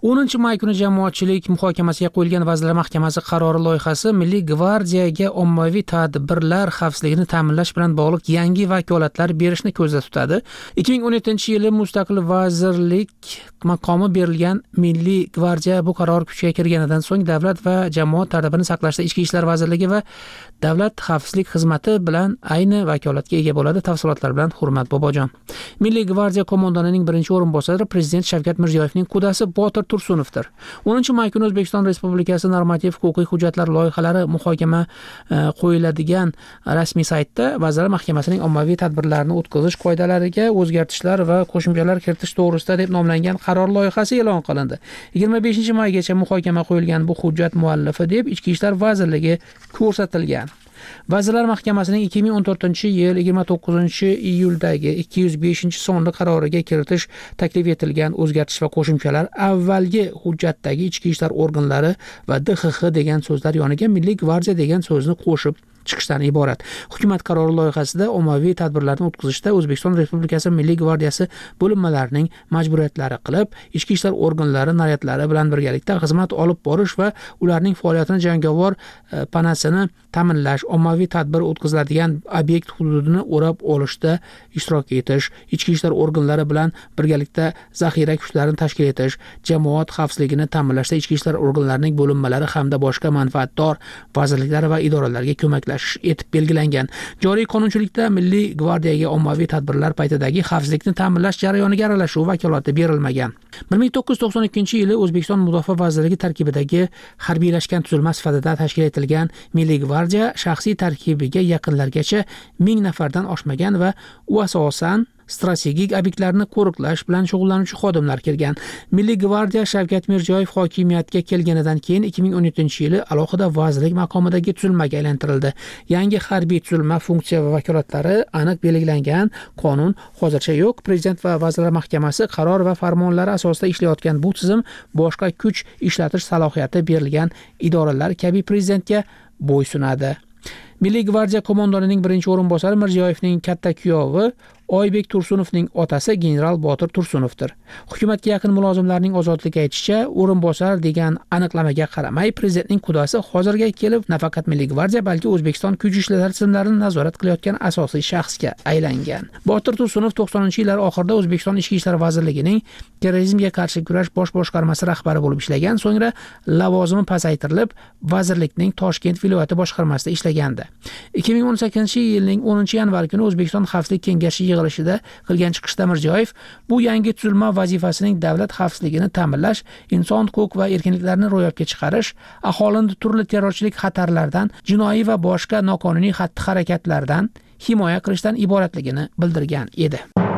o'ninchi may kuni jamoatchilik muhokamasiga qo'yilgan Vazirlar Mahkamasi qarori loyihasi Milliy gvardiyaga ommaviy tadbirlar xavfsizligini ta'minlash bilan bog'liq yangi vakolatlar berishni ko'zda tutadi. ikki ming o'n yettinchi yili mustaqil vazirlik maqomi berilgan Milliy gvardiya bu qaror kuchga kirganidan so'ng davlat va jamoat tartibini saqlashda Ichki ishlar vazirligi va Davlat xavfsizlik xizmati bilan ayni vakolatga ega bo'ladi. Tafsilotlar bilan Hurmat Bobojon. Milliy gvardiya qo'mondonining birinchi o'rinbosari Prezident Shavkat Mirziyoyevning qudasi Botir Tursunovdir. o'ninchi may kuni O'zbekiston Respublikasi normativ-huquqiy hujjatlar loyihalari muhokama qo'yiladigan rasmiy saytda Vazirlar Mahkamasining ommaviy tadbirlarni o'tkazish qoidalariga o'zgartishlar va qo'shimchalar kiritish to'g'risida deb nomlangan qaror loyihasi e'lon qilindi. yigirma beshinchi maygacha muhokama qo'yilgan bu hujjat muallifi deb Ichki ishlar vazirligi ko'rsatilgan. Vazirlar Mahkamasining ikki ming o'n to'rtinchi yil yigirma to'qqizinchi iyuldagi ikki yuz beshinchi sonli qaroriga kiritish taklif etilgan o'zgartish va qo'shimchalar avvalgi hujjatdagi ichki ishlar organlari va D X X degan so'zlar yoniga Milliy gvardiya degan so'zni qo'shib chiqishdan iborat. Hukumat qarori loyihasida ommaviy tadbirlarni o'tkazishda O'zbekiston Respublikasi Milliy gvardiyasi bo'linmalarining majburiyatlari qilib, ichki ishlar organlari naryadlari bilan birgalikda xizmat olib borish va ularning faoliyatini jangovar panasini ta'minlash, ommaviy tadbir o'tkaziladigan obyekt hududini o'rab olishda ishtirok etish, ichki ishlar organlari bilan birgalikda zaxira kuchlarini tashkil etish, jamoat xavfsizligini ta'minlashda ichki ishlar organlarining bo'linmalari hamda boshqa manfaatdor vazirliklar va idoralarga ko'maklash etib belgilangan. Joriy qonunchilikda Milliy gvardiyaga ommaviy tadbirlar paytidagi xavfsizlikni ta'minlash jarayoniga aralashuv vakolati berilmagan. bir ming to'qqiz yuz to'qson ikkinchi yili O'zbekiston Mudofaa vazirligi tarkibidagi harbiylashgan tuzilma sifatida tashkil etilgan Milliy gvardiya shaxsiy tarkibiga yaqinlargacha ming nafardan oshmagan va u asosan strategik obyektlarni qo'riqlash bilan shug'ullanuvchi xodimlar kirgan. Milliy gvardiya Shavkat Mirziyoyev hokimiyatga kelganidan keyin ikki ming o'n yettinchi yili alohida vazirlik maqomidagi tuzilmaga aylantirildi. Yangi harbiy tuzilma funksiya va vakolatlari aniq belgilangan qonun hozircha yo'q. Prezident va Vazirlar Mahkamasi qaror va farmonlari asosida ishlayotgan bu tizim boshqa kuch ishlatish salohiyati berilgan idoralar kabi prezidentga bo'ysunadi. Milliy gvardiya qo'mondonining birinchi o'rinbosari Mirziyoyevning katta kuyovi Oybek Tursunovning otasi general Botir Tursunovdir. Hukumatga yaqin mulozimlarning ozodligi aytishicha, o'rinbosar degan aniqlamaga qaramay, prezidentning qudasi hozirga kelib nafaqat Milliy gvardiya, balki O'zbekiston kuch ishlari tizimlarini nazorat qilayotgan asosiy shaxsga aylangan. Botir Tursunov to'qsoninchi yillar oxirida O'zbekiston Ichki ishlar vazirligining terrorizmga qarshi kurash bosh boshqarmasi rahbari bo'lib ishlagan, so'ngra lavozimi pasaytirilib, vazirlikning Toshkent viloyati boshqarmasida ishlagandi. ikki ming o'n sakkizinchi yilning o'ninchi yanvar kuni O'zbekiston Xavfsizlik kengashi yig'ilishida qilgan chiqishda Mirziyoyev bu yangi tuzilma vazifasining davlat xavfsizligini ta'minlash, inson huquq va erkinliklarini ro'yobga chiqarish, aholini turli terrorchilik xatarlaridan, jinoiy va boshqa noqonuniy xatti-harakatlardan himoya qilishdan iboratligini bildirgan edi.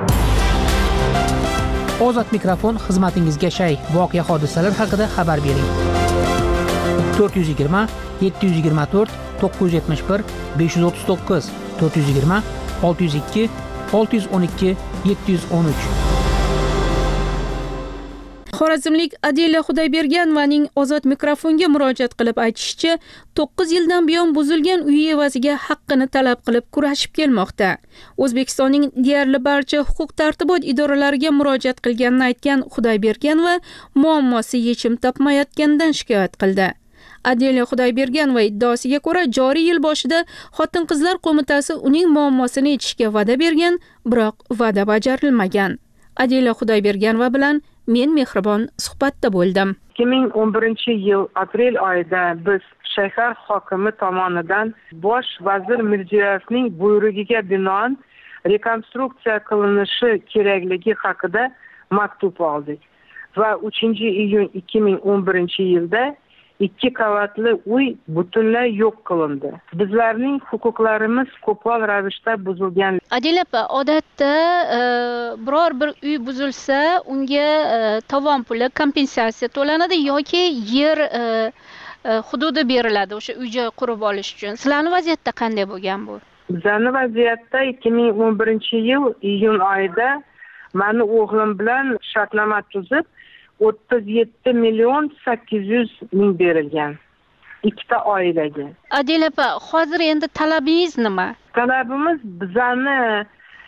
Ozod mikrofon xizmatingizga shay, voqea hodisalar haqida xabar bering. to'rt yuz yigirma yetti yuz yigirma to'rt to'qqiz yuz yetmish bir besh yuz o'ttiz to'qqiz to'rt yuz yigirma olti yuz ikki olti yuz o'n ikki yetti yuz o'n uch. Xorazmlik Adila Xudoyberganovaning Ozod mikrofonga murojaat qilib aytishicha, to'qqiz yildan buyon buzilgan uyi evaziga haqqini talab qilib kurashib kelmoqda. O'zbekistonning deyarli barcha huquq-tartibot idoralariga murojaat qilganini aytgan Xudoyberganova muammosi yechim topmayotganidan shikoyat qildi. Adila Xudoyberganova iddaosiga ko'ra, joriy yil boshida Xotin-qizlar qo'mitasi uning muammosini yechishga va'da bergan, biroq va'da bajarilmagan. Adila Xudoyberganova bilan men Mehribon suhbatda bo'ldim. ikki ming o'n birinchi yil aprel oyida biz shahar hokimi tomonidan bosh vazir Mirziyoyevning buyrug'iga binoan rekonstruksiya qilinishi kerakligi haqida maktub oldik va uchinchi iyun ikki ming o'n birinchi yilda ikki qavatli uy butunlay yo'q qilindi. Bizlarning huquqlarimiz qo'pol ravishda buzilgan. Adila opa, odatda e, biror bir uy buzilsa, unga e, tovon puli kompensatsiya to'lanadi yoki yer e, e, hududi beriladi o'sha uy-joy qurib olish uchun. Sizlarning vaziyatda qanday bo'lgan bu? Bizlarning vaziyatda ikki ming o'n birinchi yil iyun oyida meni o'g'lim bilan shartnoma tuzib o'ttiz yetti million sakkiz yuz ming berilgan ikkita oilaga. Adila opa, hozir endi talabingiz nima? Talabimiz bizani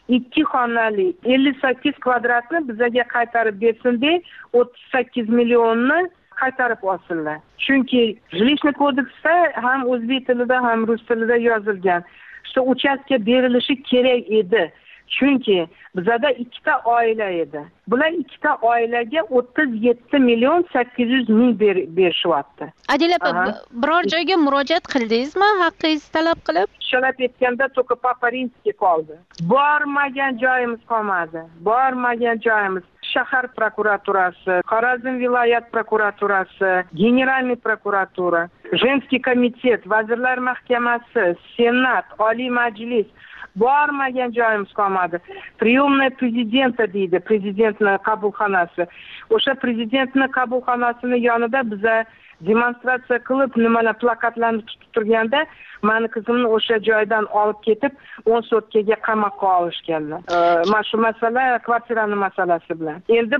ikki xonali ellik sakkiz kvadratni bizga qaytarib bersin deb o'ttiz sakkiz millionni qaytarib olsinlar. Chunki Жилищный kodeksda ham o'zbek tilida ham rus tilida yozilgan. Shu uchastka berilishi kerak edi. Chunki bizada ikkita oila edi. Bular ikkita oilaga o'ttiz yetti million sakkiz yuz ming berishyapti. Adila opa, biror joyga murojaat qildingizmi haqqingizni talab qilib? Shalab aytganda только Papa Rimskiy qoldi. Bormagan joyimiz qolmadi. Bormagan joyimiz shahar prokuraturasi, Xorazm viloyat prokuraturasi, Generalniy prokuratura, Женский komitet, Vazirlar Mahkamasi, Senat, Oliy Majlis bormagan joyimiz qolmadi. Priyomniy prezidenta deydi, prezidentning qabulxonasi. O'sha prezidentning qabulxonasining yonida biza demonstratsiya qilib, nimalar plakatlarni tutib turganda, meni qizimni o'sha joydan olib ketib, o'n sutkaga qamoqqa olishganlar. Mana shu masala kvartirani masalasi bilan. Endi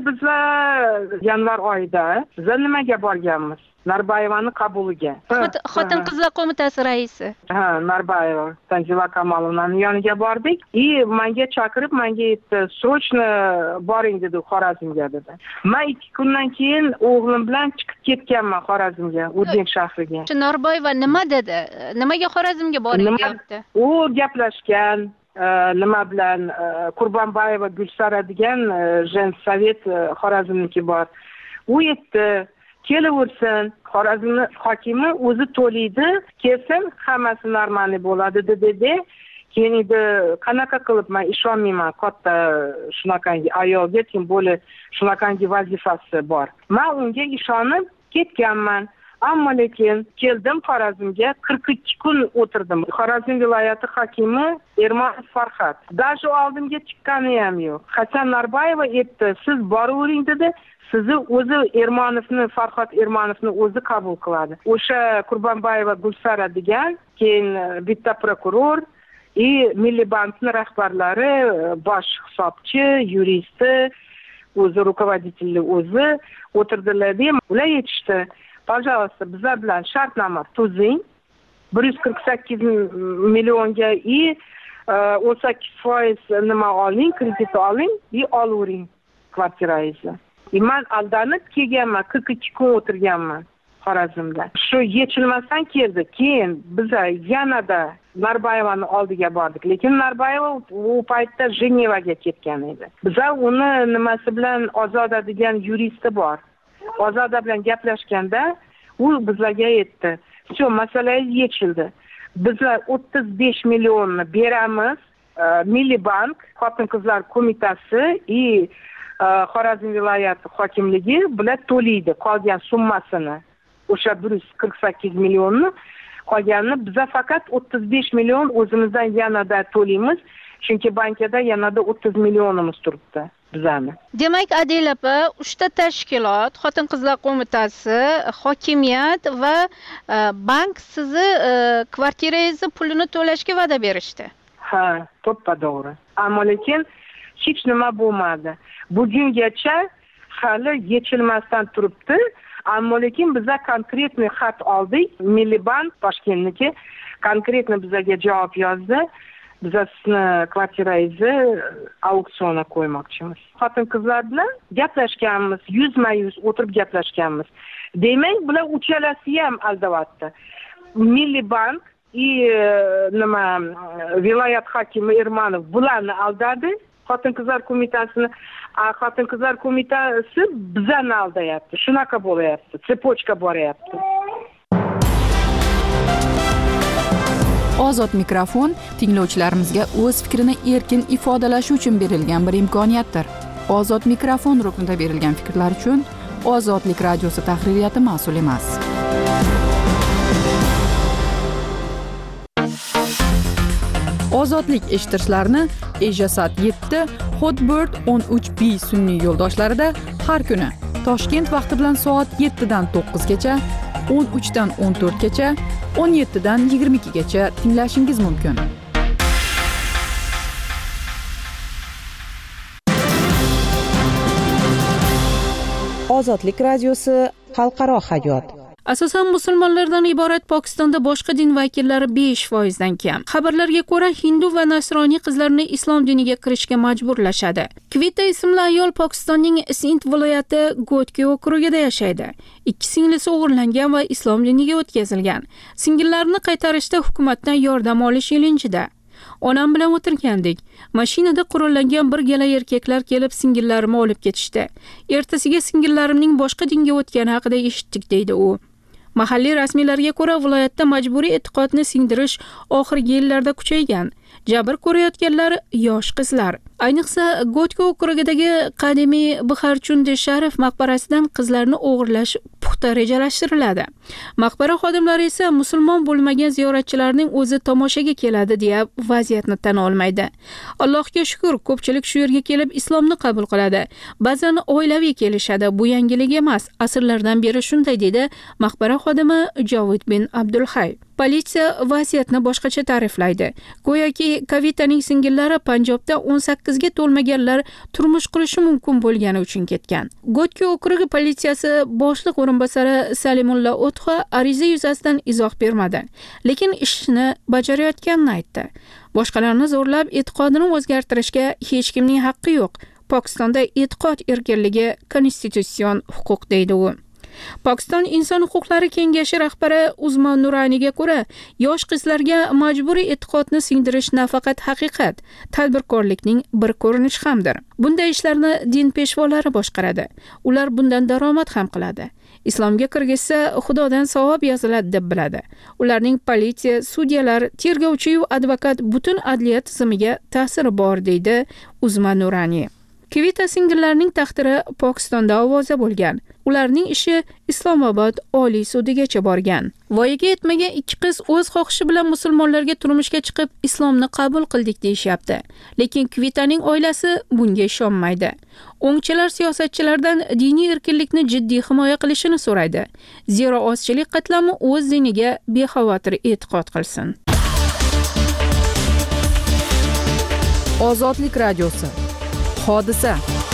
bizlar yanvar oyida biz nimaga borganmiz? Narbayevani qabuliga. Xotin-qizlar qo'mitasi raisi. Ha, Narbayeva, Tanzila Kamolovnaning yoniga bordik. И menga chaqirib, menga aytdi, "Срочно boring" dedi Xorazmga dedi. Men ikki kundan keyin o'g'lim bilan chiqib ketganman Xorazmga, Urganch shahriga. Shu Narbayeva nima dedi? Nimaga Xorazmga boring deyapti? U gaplashgan, nima bilan Qurbonbayeva Gulsara degan Jensovet Xorazmniki bor. U aytdi, kelaversin, Xorazmni hokimi o'zi to'laydi, kelsin, hammasi normal bo'ladi dedi. Keyin edi qanaqa qilib men ishonmayman, katta shunaqangi ayolga, tim bo'li shunaqangi vazifasi bor. Men unga ishonib ketganman. Ammo lekin keldim Xorazmga, qirq ikki kun o'tirdim. Xorazm viloyati hokimi Ermonov Farhod. Даже oldimga chiqqani ham yo'q. Hasan Narbayeva aytdi, "Siz boravering" dedi. Sizni o'zi Ermonovni, Farhod Ermonovni o'zi qabul qiladi. O'sha Qurbonbayeva Gulsara degan, keyin bitta prokuror, и Milliy bankning rahbarlari, bosh hisobchi, yuristi, o'zi rukovoditelli o'zi o'tirdilar-da, ular aytishdi, "Пожалуйста, bizlar bilan shartnoma tuzing. bir yuz qirq sakkiz millionga и o'n sakkiz foiz nima oling, kredit oling, и olavering kvartirangizni." Men aldanib kelganman, qirq ikki kun o'tirganman Xorazmda. Shu yechilmasdan keldi. Keyin biz yanada Narbayevani oldiga bordik. Lekin Narbayeva u paytda Jenevaga ketgan edi. Biz uni nimasi bilan Ozoda degan yuristi bor. Ozoda bilan gaplashganda u bizlarga aytdi, "Shu masalangiz yechildi. Bizlar o'ttiz besh millionni beramiz. Milliy bank, Xotin-qizlar qo'mitasi и Xorazm viloyati hokimligi bular to'laydi qolgan summasini. O'sha bir yuz qirq sakkiz millionni qolganini biz faqat o'ttiz besh million o'zimizdan yanada to'laymiz. Chunki bankada yanada o'ttiz millionimiz turibdi bizani." Demak, Adila opa, uchta tashkilot, Xotin-qizlar qo'mitasi, hokimiyat va bank sizni kvartirangizni pulini to'lashga va'da berishdi. Ha, to'ppa-to'g'ri. Ammo lekin hech nima bo'lmadi. Bugungacha hali yechilmasdan turibdi. Ammo lekin biz konkretniy xat oldik. Milliy bank Toshkentniki konkretniy bizga javob yozdi. Biz sizni kvartirangizni auksionga qo'ymoqchimiz. Xotin-qizlar bilan gaplashganmiz, yuzma-yuz o'tirib gaplashganmiz. Demak, bular uchalasi ham aldayapti. Milliy bank и nima viloyat hokimi Ermonov bularni aldadi. Xotin-qizlar qo'mitasini, Xotin-qizlar qo'mitasi bizani aldayapti. Shunaqa bo'layapti. Sepochka boryapti. Ozod mikrofon tinglovchilarimizga o'z fikrini erkin ifodalashi uchun berilgan bir imkoniyatdir. Ozod mikrofon ruknida berilgan fikrlar uchun Ozodlik radiosi tahririyati mas'ul emas. Ozodlik eshittirishlarni Ejasat yetti, Hotbird o'n uch B sun'iy yo'ldoshlarida har kuni Toshkent vaqti bilan soat yettidan to'qqizgacha, o'n uchdan o'n to'rtgacha, o'n yettidan yigirma ikkigacha tinglashingiz mumkin. Ozodlik radiosi xalqaro hayot. Asosan musulmonlardan iborat Pokistonda boshqa din vakillari besh foizdan kam. Xabarlarga ko'ra, hindu va nasroniy qizlarni islom diniga kirishga majburlashadi. Kvita ismli ayol Pokistonning Sindh viloyati Gotki okrugida yashaydi. Ikki singlisi o'g'irlangan va islom diniga o'tkazilgan. Singillarini qaytarishda hukumatdan yordam olish ilinjida. Onam bilan o'tirgandik. Mashinada qurollangan bir gala erkaklar kelib singillarimni olib ketishdi. Ertasiga singillarimning boshqa dinga o'tgani haqida eshitdik, deydi u. Mahalliy rasmiylarga ko'ra, viloyatda majburiy e'tiqodni singdirish oxirgi yillarda kuchaygan. Jabr ko'rayotganlar yosh qizlar. Ayniqsa, Gotki okrugidagi qadimiy Biharchundi Sharif maqbarasidan qizlarni o'g'irlash puxta rejalashtiriladi. Maqbara xodimlari esa musulmon bo'lmagan ziyoratchilarning o'zi tomoshaga keladi deya vaziyatni tan olmaydi. Allohga shukr, ko'pchilik shu yerga kelib islomni qabul qiladi. Ba'zan oilaviy kelishadi. Bu yangilik emas. Asrlardan beri shunday, dedi maqbara xodimi Jovid bin Abdulhay. Politsiya vaziyatni boshqacha ta'riflaydi. Go'yoki Kavitaning singillari Panjobda o'n sakkizga to'lmaganlar turmush qurishi mumkin bo'lgani uchun ketgan. Gotki okrugi politsiyasi boshliq o'rinbosari Salimulla O'txa ariza yuzasidan izoh bermadi, lekin ishni bajarayotganini aytdi. Boshqalarni zo'rlab e'tiqodini o'zgartirishga hech kimning haqqi yo'q. Pokistonda e'tiqod erkinligi konstitutsion huquq, deydi u. Pokiston Inson huquqlari kengashi rahbari Uzmon Nuraniyga ko'ra, yosh qizlarga majburiy e'tiqodni singdirish nafaqat haqiqat, tadbirkorlikning bir ko'rinishi hamdir. Bunday ishlarni din peshvolari boshqaradi. Ular bundan daromad ham qiladi. Islomga kirgizsa, Xudodan savob yoziladi deb biladi. Ularning politsiya, sudyalar, tergovchi va advokat butun adliya tizimiga ta'siri bor, deydi Uzmon Nuraniy. Kvita singillarining taqdiri Pokistonda ovoza bo'lgan. Ularning ishi Islomobod Oliy sudigacha borgan. Voyaga yetmagan ikki qiz o'z xohishi bilan musulmonlarga turmushga chiqib islomni qabul qildik deyishyapti. Lekin Kvitaning oilasi bunga ishonmaydi. O'ngchilar siyosatchilardan diniy erkinlikni jiddiy himoya qilishini so'raydi. Zero ozchilik qatlami o'z diniga bexavotir e'tiqod qilsin. Ozodlik radiosi. Hodisa.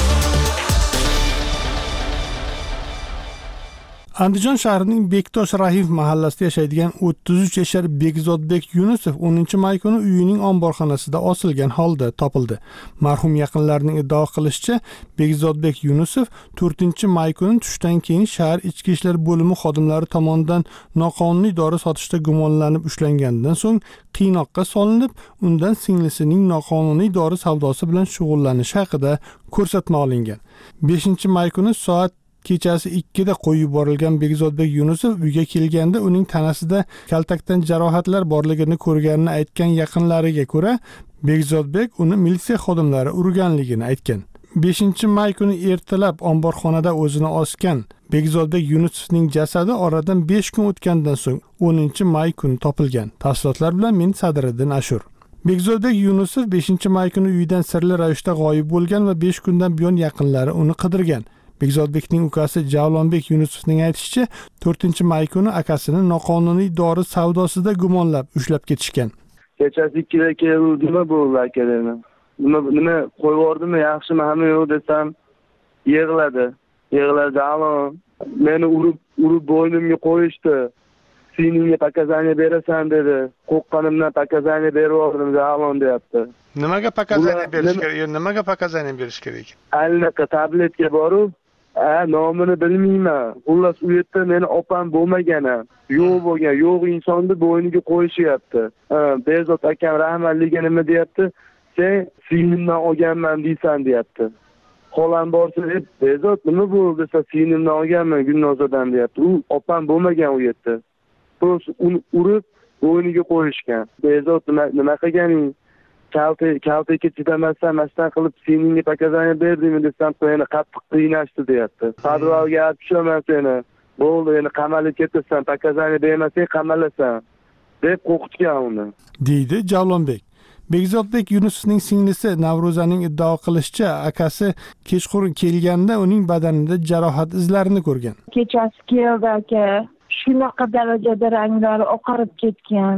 Andijon shahrining Bektosh Rahim mahallasida yashaydigan o'ttiz uch yashar Begzodbek Yunusov o'ninchi may kuni uyining omborxonasida osilgan holda topildi. Marhum yaqinlarining iddao qilishicha, Begzodbek Yunusov to'rtinchi may kuni tushdan keyin shahar ichki ishlar bo'limi xodimlari tomonidan noqonuniy dori sotishda gumonlanib ushlangandan so'ng qiynoqqa solinib, undan singlisining noqonuniy dori savdosi bilan shug'ullanishi haqida ko'rsatma olingan. beshinchi may kuni soat kechasi ikkida qo'yib yuborilgan Begzodbek Yunusov uyga kelganda uning tanasida kaltakdan jarohatlar borligini ko'rganini aytgan yaqinlariga ko'ra, Begzodbek uni militsiya xodimlari urganligini aytgan. beshinchi may kuni ertalab omborxonada o'zini osgan Begzodbek Yunusovning jasadi oradan besh kun o'tgandan so'ng o'ninchi may kuni topilgan. Tafsilotlar bilan men Sadriddin Ashur. Begzodbek Yunusov beshinchi may kuni uyidan sirli ravishda g'oyib bo'lgan va besh kundan buyon yaqinlari uni qidirgan. Begzodbekning ukasi Javlonbek Yunusovning aytishicha, to'rtinchi may kuni akasini noqonuniy dori savdosida gumonlab ushlab ketishgan. Kechasi ikkida kelib, nima bo'ldi akalarni? Nima nima qo'yib yubordimi, yaxshimi, hamma yo'q desam, yig'ladi. Yig'ladi, "Alo, meni urib, urib bo'ynimga qo'yishdi. Siningga pakazaniya berasan" dedi. Qo'qqanimdan pakazaniya berib yubordim, Javlon deyapti. Nimaga pakazaniya berish kerak? Nimaga pakazaniya berish kerak? Albatta tabletga borib, "A, nomini bilmayman. Xullas u yerda meni opam bo'lmagan, yo'q bo'lgan, yo'q insonni bo'yniga qo'yishyapti. Ha, Bezod akam rahmatliga nima deyapti? Sen sinimdan olganman deysan" deyapti. Xolam borsa deb, "Bezod nima bo'ldi?" desa, "Sinimdan olganman Gulnozadan" deyapti. U opam bo'lmagan u yerda. To'g'ri, uni urib bo'yniga qo'yishgan. "Bezod nima nima qilganing? Kalta kaltaga chidamasdan mashtan qilib siningga pakazaniya berdingmi" desam, "Meni qattiq qiynashdi" deyapti. "Padvalga olib tushaman seni. Bo'ldi, endi qamalib ketasan, pakazaniya bermasang qamalasan" deb qo'rqitgan uni, deydi Javlonbek. Begzodbek Yunusovning singlisi Navro'zaning iddao qilishicha, akasi kechqurun kelganda uning badanida jarohat izlarini ko'rgan. Kechasi keldi aka, shunaqa darajada ranglari oqarib ketgan,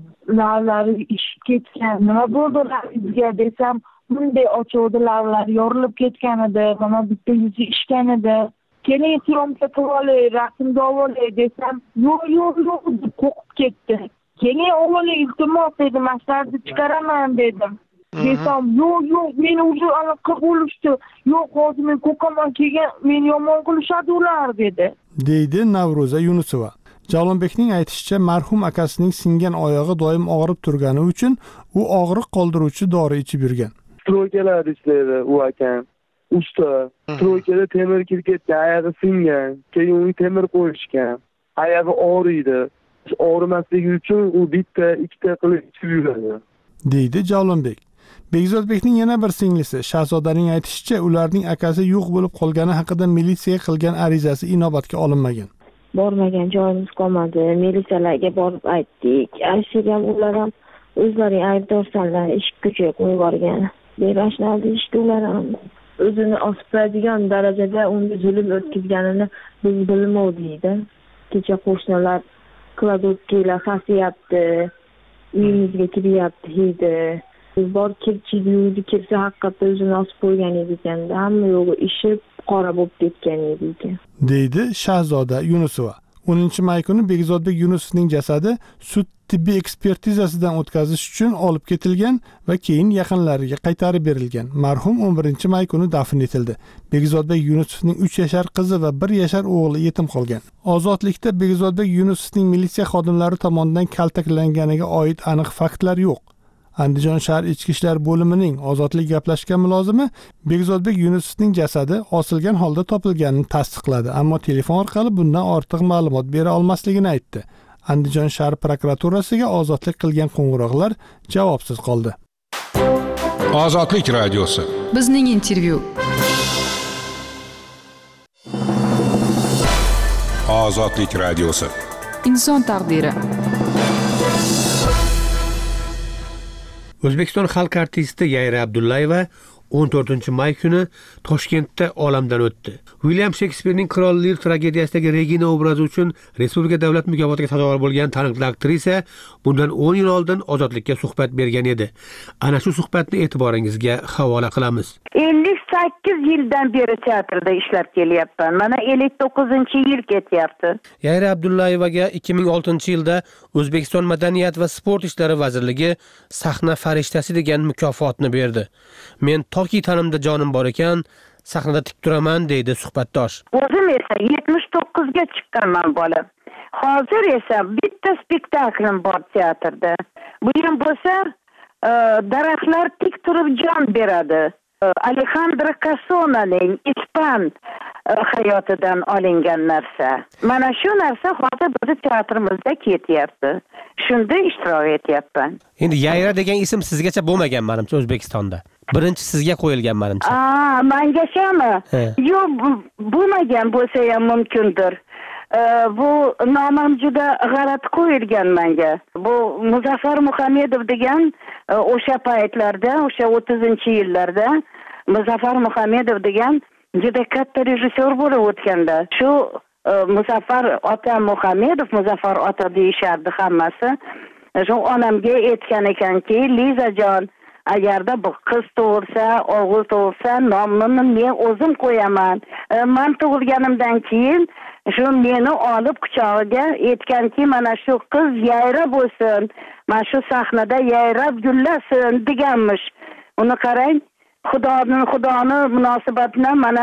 lavlari ishib ketgan. "Nima bo'ldi bizga?" desam, bunday ochuvdi, lavlari yorilib ketgan edi, mana bitta yuzi ishgan edi. keyin e'tiromga qilolay rasmga olay desam yo'q yo'q yo'q deb qo'rqib ketdi. Keyin o'g'li iltimos dedi, maslahatni chiqaraman dedim. Desam yo'q yo'q meni уже anaqa bo'lishdi. Yo'q hozir men ko'kaman kelgan meni yomon qilishadi ular dedi. Deydi Navro'za Yunusova. Jalolbekning aytishicha, marhum akasining singan oyog'i doim og'rib turgani uchun u og'riq qoldiruvchi dori ichib yurgan. Stroykalar ishlaydi u akam. Usta, stroykada temir kirib ketgan, oyog'i singan. Keyin uni temir qo'yishgan. Oyog'i og'riydi. Og'rimasligi uchun u bitta, ikkita qilib ichib yuradi. Deydi Jalolbek. Begzodbekning yana bir singlisi Shahzodaning aytishicha, ularning akasi yo'q bo'lib qolgani haqida militsiyaga qilgan arizasi inobatga olinmagan. Bormagan joyimiz qolmadi. Militsiyalarga borib aytdik. Aytishgan ular ham o'zlarining aybdorsanlar ish kuchiga qo'yib yuborgan. Berashlar ishdi ular ham. O'zini osibadigan darajada unga zulm o'tkazganini biz bilmovdik-da. Kecha qo'shnilar kladovkalar xasiyapti, uyimizga kiryapti dedi. Bor kirchidi, yurdi kirsa haqiqatda o'zini osib qo'ygan edi ekanda. Hamma yo'g'i ishib qora bo'lib ketgan edi ekan. Deydi Shahzoda Yunusova. o'ninchi may kuni Begzodbek Yunusovning jasadi sud tibbiy ekspertizasidan o'tkazish uchun olib ketilgan va keyin yaqinlariga qaytarib berilgan. Marhum o'n birinchi may kuni dafn etildi. Begzodbek Yunusovning uch yashar qizi va bir yashar o'g'li yetim qolgan. Ozodlikda Begzodbek Yunusovning militsiya xodimlari tomonidan kaltaklanganiga oid aniq faktlar yo'q. Andijon shahar ichki ishlar bo'limining ozodlik gaplashgan mulozimi Begzodbek Yunusovning jasadi osilgan holda topilganini tasdiqladi, ammo telefon orqali bundan ortiq ma'lumot bera olmasligini aytdi. Andijon shahar prokuraturasiga ozodlik qilgan qo'ng'iroqlar javobsiz qoldi. Ozodlik radiosi. Bizning intervyu. Ozodlik radiosi. Inson taqdiri. O'zbekiston xalq artisti Yayra Abdullayeva o'n to'rtinchi may kuni Toshkentda olamdan o'tdi. William Shekspirning Qirol Lir tragediyasidagi Regina obrazi uchun Respublika davlat mukofotiga sazovor bo'lgan taniqli aktrisa bundan o'n yil oldin Ozodlikka suhbat bergan edi. Ana shu suhbatni e'tiboringizga havola qilamiz. ellik sakkiz yildan beri teatrda ishlab kelyapman. Mana ellik to'qqizinchi yil ketyapti. Yayra Abdullayevaga ikki ming oltinchi yilda O'zbekiston Madaniyat va sport ishlari vazirligi sahna farishtasi degan mukofotni berdi. Men toki tanimda jonim bor ekan, sahnada tik turaman deydi suhbatdosh. O'zim esa yetmish to'qqizga chiqqanman bola. Hozir esa bitta spektaklim bor teatrda. Bu ham bo'lsa, daraxtlar tik turib jon beradi. Alejandro Casonaning ispan hayotidan olingan narsa. Mana shu narsa hozir bizni teatrimizda ketyapti. Shunda ishtirok etyapman. Endi Yayra degan ism sizgacha bo'lmagan menimcha O'zbekistonda. Birinchi sizga qo'yilgan menimcha. Aa, mengachami? Yo'q, bo'lmagan bo'lsa ham mumkindir. Bu nomim juda g'alati qo'yilgan menga. Bu Muzaffar Muhammedov degan o'sha paytlarda, o'sha o'ttizinchi yillarda Muzaffar Muhammedov degan juda katta rejissyor bo'lib o'tganda. Shu Muzaffar ota Muhammedov, Muzaffar ota deyishardi hammasi. Shu onamga aytgan ekanki, Lizajon, agarda bu qiz tug'ilsa, o'g'il tug'ilsa, nomini men o'zim qo'yaman. Men tug'ilganimdan keyin shu meni olib quchog'iga aytganki, mana shu qiz Yayra bo'lsin, mana shu sahnada yayrab gullasin deganmish. Uni qarang, Xudoning Xudoni munosabatidan mana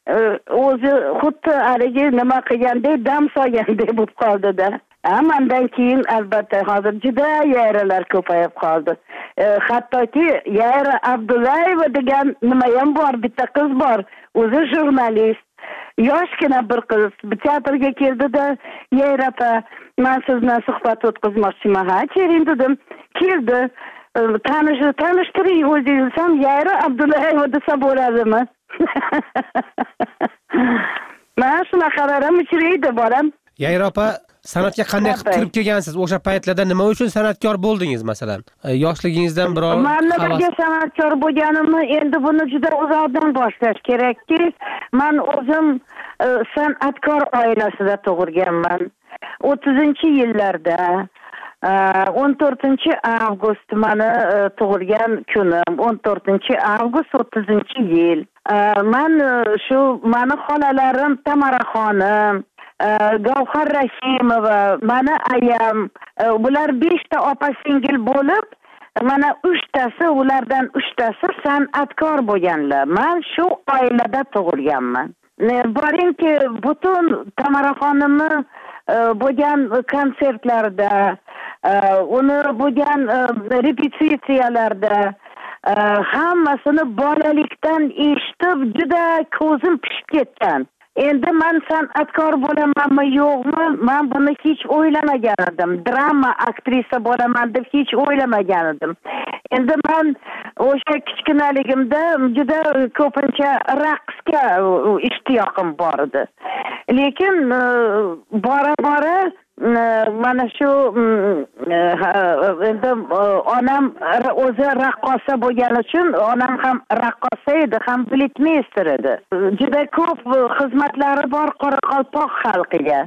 o'zi xuddi haligi nima qilgandek dam solgandek bo'lib qoldi-da. Amandan keyin albatta hozir juda yayralar ko'payib qoldi. Hattoki Yayra Abdullayeva degan nima ham bor, bitta qiz bor, o'zi jurnalist. Yoshgina bir qiz teatrga keldi-da, Yayra opa, men sizni suhbat o'tkazmoqchiman. Ha, keling dedim. Keldi. Tanish, tanishtiring o'zingizni ham Yayra Abdullayeva desa bo'ladimi? Mana shunaqalar ham uchraydi bolam. Yayra opa, san'atga qanday qilib kirib kelgansiz? O'sha paytlarda nima uchun san'atkor bo'ldingiz masalan? Yoshligingizdan biror nimaga san'atkor bo'lganimni endi buni juda uzoqdan boshlash kerakki. Men o'zim san'atkor oilasida tug'ilganman. o'ttizinchi yillarda o'n to'rtinchi avgust mani tug'ilgan kunim, o'n to'rtinchi avgust o'ttizinchi yil. Men shu mani xolalarim Tamaraxonim, Gavhar Rashimova, mani ayam, bular beshta opa-singil bo'lib, mana uchtasi, ulardan uchtasi san'atkor bo'lganlar. Men shu oilada tug'ilganman. Boringki, butun Tamaraxonimni bo'lgan konsertlarda, uni bo'lgan repetitsiyalarda hammasini bolalikdan eshitib juda ko'zim pishib ketgan. Endi men san'atkor bo'lamanmi yo'qmi, men buni hech o'ylamagan edim. Drama aktrisa bo'laman deb hech o'ylamagan edim. Endi men o'sha kichkinaligimda juda ko'pincha raqsga ishtiyoqim bor edi. Lekin bora-bora mana shu endi onam o'zi raqqosa bo'lgani uchun, onam ham raqqosa edi, ham balletmeyster edi. Juda ko'p xizmatlari bor Qoraqalpoq xalqiga.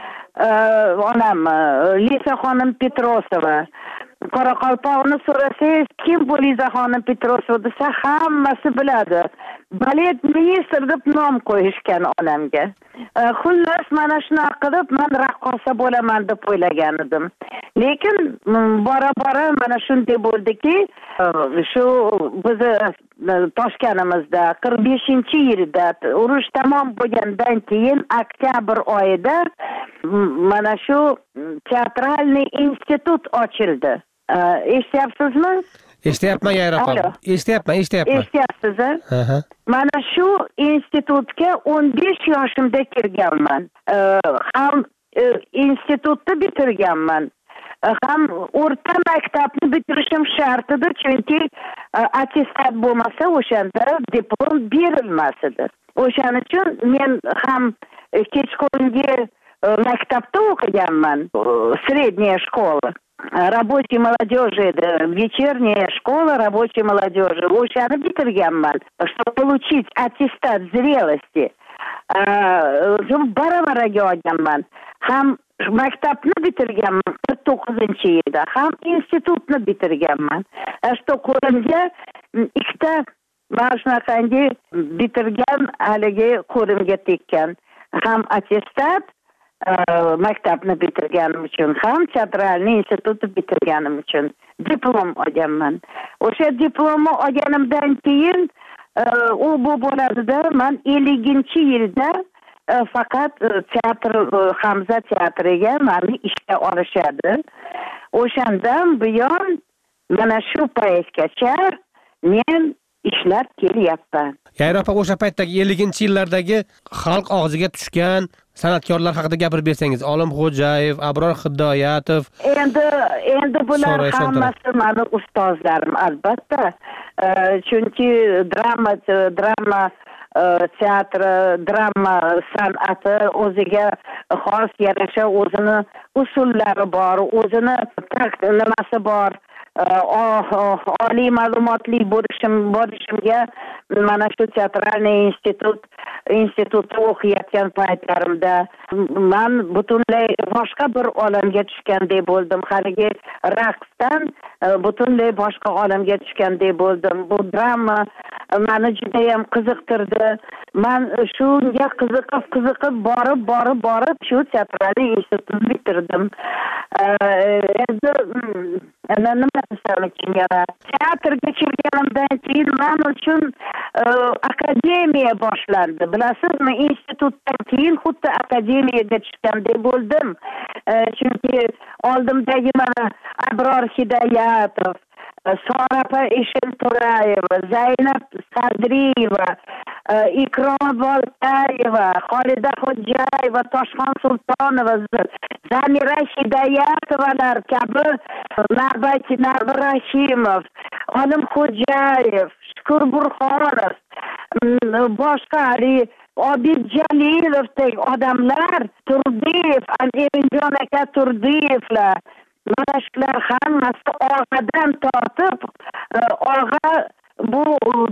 Onam Lisaxonim Petrosova. Qoraqalpoqni so'rasangiz, kim bu Lisaxonim Petrosova desa, hammasi biladi. Balletmeyster deb nom qo'yishgan onamga. Xullas, mana shunaqa qilib men raqqosa bo'laman deb o'ylagan edim. Lekin bora-bora mana shunday bo'ldiki, shu biz Toshkanimizda qirq beshinchi yilda urush tamom bo'lgandan keyin oktyabr oyida mana shu teatralniy institut ochildi. Eshityapsizmi? Eshityapman, Yayrapam. Eshityapman, eshityapman. Eshityapsiz? Mana shu institutga o'n besh yoshimda kirganman. Ham institutni bitirganman. Ham o'rta maktabni bitirishim shart edi, chunki attestat bo'lmasa o'shanda diplom berilmas edi. O'shaning uchun men ham kechqurungi maktabda o'qiganman, средняя школа. Рабочей молодежи, вечерняя школа рабочей молодежи. O'shani bitirganman, чтобы получить аттестат зрелости. Bara-baraga olganman. Ham maktabni bitirganman qirq to'qqizinchi yilda, ham institutni bitirganman. Что qo'limga ikkita mana shunaqangi bitirgan haligi qo'limga tekkan. Ham attestat maktabni bitirganim uchun, ham teatralniy institutni bitirganim uchun diplom olganman. O'sha diplomni olganimdan keyin u bu bo'ladida, men ellinchi yilda faqat teatr, Hamza teatriga meni ishga olishadi. O'shandan buyon mana shu paytgacha men ishlab kelyapman. Yayropa, o'sha paytdagi ellinchi yillardagi xalq og'ziga tushgan san'atkorlar haqida gapirib bersangiz, Olimxo'jayev, Abror Hidoyatov. Endi endi bular hammasi meni ustozlarim, albatta. Chunki drama drama teatri, drama san'ati o'ziga xos yarasha o'zini usullari bor, o'zini nimasi bor. Oliy ma'lumotli bo'lishim bo'lishimga mana shu teatralniy institut institutda o'qiyotgan paytlarimda men butunlay boshqa bir olamga tushgandek bo'ldim. Haligi raqsdan butunlay boshqa olamga tushgandek bo'ldim. Bu drama meni juda ham qiziqtirdi. Men shunga qiziqib qiziqib borib borib borib shu teatralniy institutni bitirdim. Endi nima desam ekan, yana teatrga kirganimdan keyin men uchun akademiya boshlandi. Bilasizmi, institutdan keyin xuddi akademiyaga tushgandek bo'ldim. Chunki oldimdagi mana Abror Hidoyatov, Sorapa Eshilto'rayeva, Zaynab Sadriyeva, Ikrom Boltayeva, Xolida Xo'jayeva, Toshxon Sultonova, Zamira Hidoyatovalar kabi, Navbat Navbat Rashimov, Olimxo'jayev, Shukur Burxonov, boshqa Obid Jalilovdek odamlar, Turdiyev, Eminjon aka Turdiyevlar, mana shular hammasi og'adan tortib, og'a bu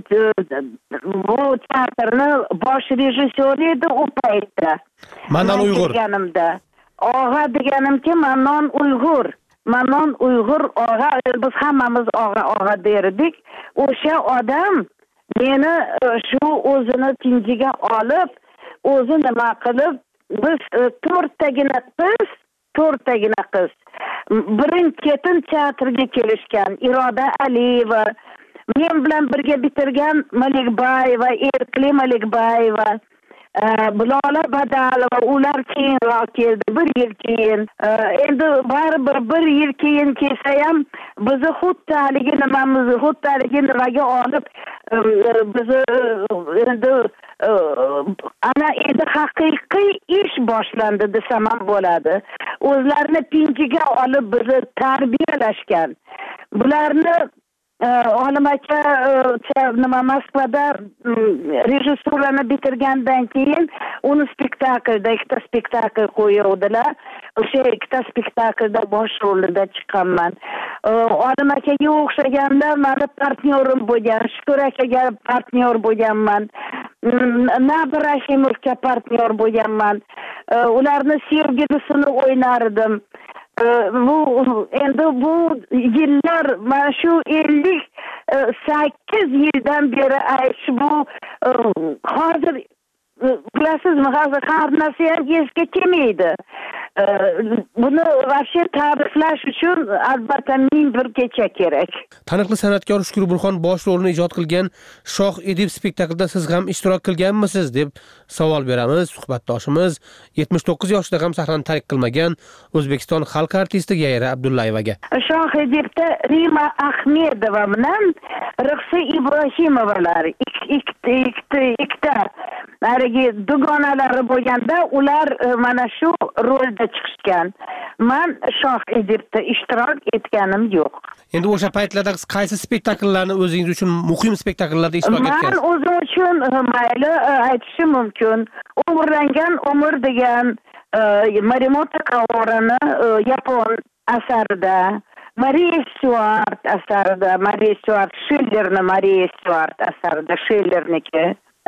bu teatrni bosh rejissyori edi u paytda. Mannon Uyg'ur. Deganimda, og'a deganimki Mannon Uyg'ur. Manon Uyg'ur og'a, biz hammamiz og'a og'a derdik. O'sha odam meni shu o'zini tinjiga olib, o'zi nima qilib, biz to'rttagina qiz, to'rttagina qiz birin-ketin teatrga kelishgan. Iroda Aliyeva, men bilan birga bitirgan Malikbayeva, Erkli Malikbayeva, Bulola Badalova, ular keyinroq keldi, bir yil keyin. Endi baribir bir yil keyin kelsa ham bizni xuddi haligi nimamizni, xuddi haligi nimaga olib bizni endi ana endi haqiqiy ish boshlandi desam ham bo'ladi. O'zlarini pinjiga olib bizni tarbiyalashgan. Bularni Olim aka nima Moskvada rejissyorlarni bitirgandan keyin uni spektaklda, ikkita spektakl qo'yuvdilar. O'sha ikkita spektaklda bosh rolida chiqqanman. Olim akaga o'xshaganlar meni partnyorim bo'lgan, Shukur akaga partnyor bo'lganman. Nabir Rashimovga partnyor bo'lganman. Ularni sevgilisini o'ynardim. Bu endi bu yillar mana shu ellik sakkiz yildan beri aytish bu hozir bilasizmi, hozir har narsa ham esga kelmaydi. Buni вообще ta'riflash uchun albatta ming bir kecha kerak. Taniqli san'atkor Shukur Burxon bosh rolini ijod qilgan Shoh Edib spektaklida siz ham ishtirok qilganmisiz deb savol beramiz. Suhbatdoshimiz yetmish to'qqiz yoshida ham sahnani tark qilmagan O'zbekiston xalq artisti Gayra Abdullayevaga. Shoh Edibda Rima Ahmedova bilan Rixsi Ibrohimovalar ikkita narigi dugonalari bo'lganda ular mana shu rolda chiqishgan. Men Shoh Edibda ishtirok etganim yo'q. Endi o'sha paytlarda qaysi spektakllarni o'zingiz uchun muhim spektakllarda ishtirok etgansiz? Men o'zim uchun mayli aytishim mumkin. Umrlangan umr degan Morimoto Kaworani yapon asarida, Maria Stuart asarida, Maria Stuart Schillerni Maria Stuart asarida, Schillerniki.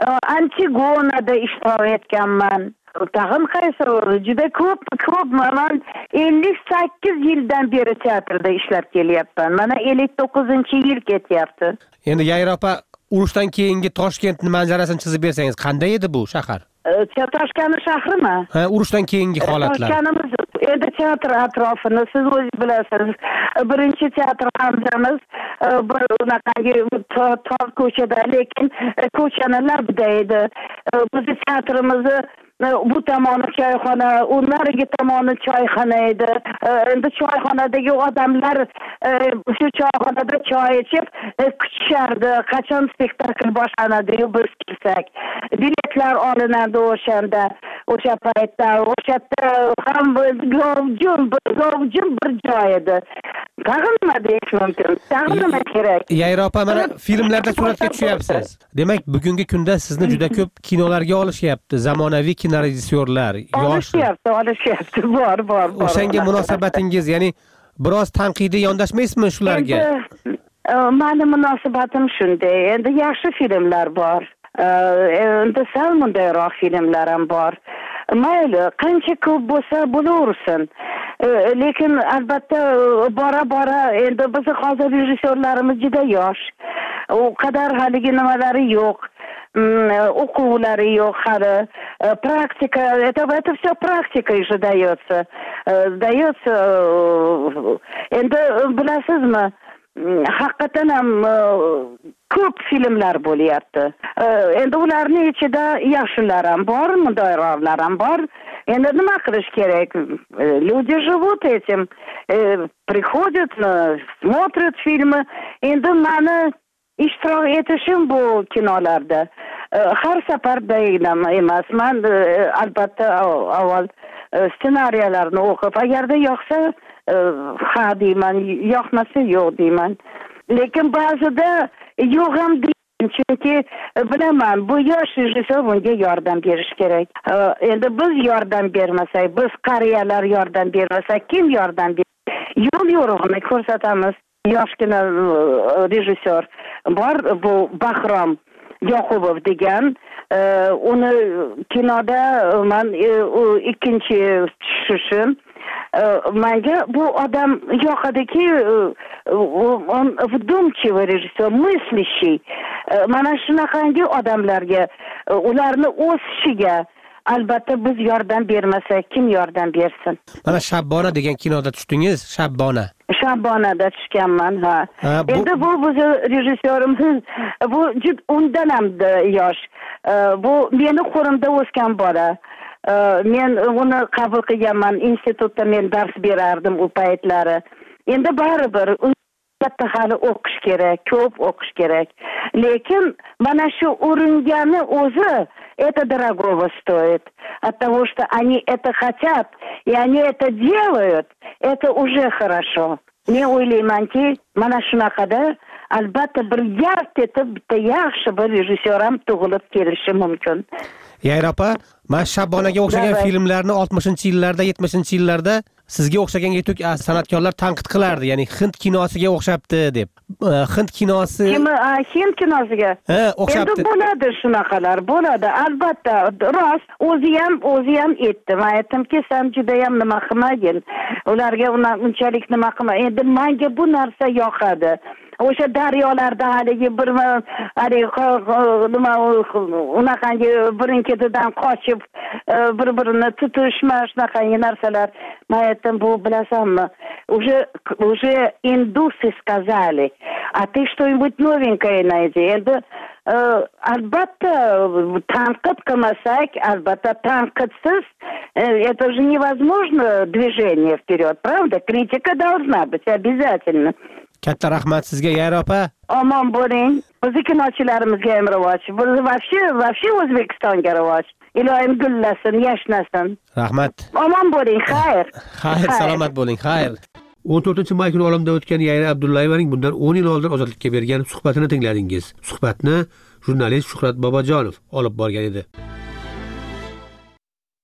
Antigonada ishtirok etganman. Tag'in qaysi juda ko'p ko'p men ellik sakkiz yildan beri teatrda ishlab kelyapman. Mana ellik to'qqizinchi yil ketyapti. Endi Gayra opa, urushdan keyingi Toshkentni manzarasini chizib bersangiz, qanday edi bu shahar? Toshkent shahrimi? Ha, urushdan keyingi holatlar. Toshkentimiz endi teatr atrofini siz o'zingiz bilasiz. Birinchi teatr hamzamiz bir unaqangi tor ko'chada, lekin ko'chani labida edi. Bizni teatrimizni bu tomoni choyxona, u narigi tomoni choyxona edi. Endi choyxonadagi odamlar shu choyxonada choy ichib kutishardi, qachon spektakl boshlanadi biz kelsak. Biletlar olinadi o'shanda, o'sha paytda, o'sha ham g'ovjum, g'ovjum bir joy edi. Tag'in nima deyish mumkin? Tag'in nima kerak? Gayra opa, mana filmlarda suratga tushyapsiz. Demak, bugungi kunda sizni juda ko'p kinolarga olishyapti. Zamonaviy kinorejissyorlar, yosh. Olishyapti, olishyapti, bor, bor, bor. O'shanga munosabatingiz, ya'ni biroz tanqidiy yondashmaysizmi shularga? Meni munosabatim shunday. Endi yaxshi filmlar bor. Endi sal mundayroq filmlar ham bor. Mayli, qancha ko'p bo'lsa bo'laversin. Lekin albatta bora bora endi biz hozir rejissyorlarimiz juda yosh. U qadar haligi nimalari yo'q. O'quvlari yo'q hali. Praktika, это это все практика уже дается. Дается. Endi bilasizmi? Haqiqatan ham ko'p filmlar bo'lyapti. Endi ularning ichida yaxshilar ham bor, mundoyroqlar ham bor. Endi nima qilish kerak? Люди живут этим, приходят, смотрят фильмы. Endi meni ishtirok etishim bu kinolarda har safarda emas. Men albatta avval ssenariylarni o'qib, agarda yoqsa ha deyman, yoqmasa yo'q deyman. Lekin ba'zida yo'q ham deyman, chunki bilaman, bu yosh rejissyor bunga yordam berish kerak. Endi biz yordam bermasak, biz qariyalar yordam bermasak, kim yordam beradi? Yo'l yo'rig'ini ko'rsatamiz. Yoshgina rejissyor bor, bu Bahrom Yoqubov degan. Uni kinoda men ikkinchi tushishim. menga bu odam yoqadiki он вдумчивый rejissyor, мыслящий. Mana shunaqangi odamlarga, ularni o'sishiga albatta biz yordam bermasak kim yordam bersin? Mana Shabbona degan kinoda tushdingiz, Shabbona. Shabbonada tushganman, ha. Endi bu bizni rejissyorimiz, bu juda undan ham yosh. Bu meni qo'limda o'sgan bola. Men uni qabul qilganman, institutda men dars berardim u paytlari. Endi baribir albatta hali o'qish kerak, ko'p o'qish kerak. Lekin mana shu uringani o'zi это дорогого стоит. От того, что они это хотят, и они это делают, это уже хорошо. Men o'ylaymanki, mana shunaqada albatta bir yart etib bitta yaxshi bir rejissyor ham tug'ilib kelishi mumkin. Yayra opa, men Shabbonaga o'xshagan filmlarni oltmishinchi yillarda, yetmishinchi yillarda sizga o'xshagan yetuk san'atkorlar tanqid qilardi, ya'ni Hind kinosiga o'xshabdi deb. Hind kinosi Kim Hind kinosiga? Ha, o'xshabdi. Endi bo'ladi shunaqalar, bo'ladi. Albatta, rost, o'zi ham, o'zi ham aytdi. Men aytdimki, sen juda ham nima qilmagin. Ularga unchalik nima qilma. Endi menga bu narsa yoqadi. O'sha daryolarda haligi bir nima unaqangi birin-ketidan qochib bir-birini tutishma shunaqangi narsalar. Men aytdim, bu bilasanmi? Уже уже индусы сказали, а ты что-нибудь новенькое найди. Endi albatta tanqid qilmasak, albatta tanqidsiz это же невозможно движение вперед, правда? Критика должна быть обязательно. Katta rahmat sizga Yayra opa. Omon bo'ling. Bizni kinochilarimizga ham rivoj. Bizni вообще вообще O'zbekistonga rivoj. Ilohim gullasin, yashnasin. Rahmat. Omon bo'ling, xayr. Xayr, salomat bo'ling, xayr. o'n to'rtinchi may kuni olamdan o'tgan Yayra Abdullayevaning bundan o'n yil oldin ozodlikka bergan suhbatini tingladingiz. Suhbatni jurnalist Shuhrat Bobojonov olib borgan edi.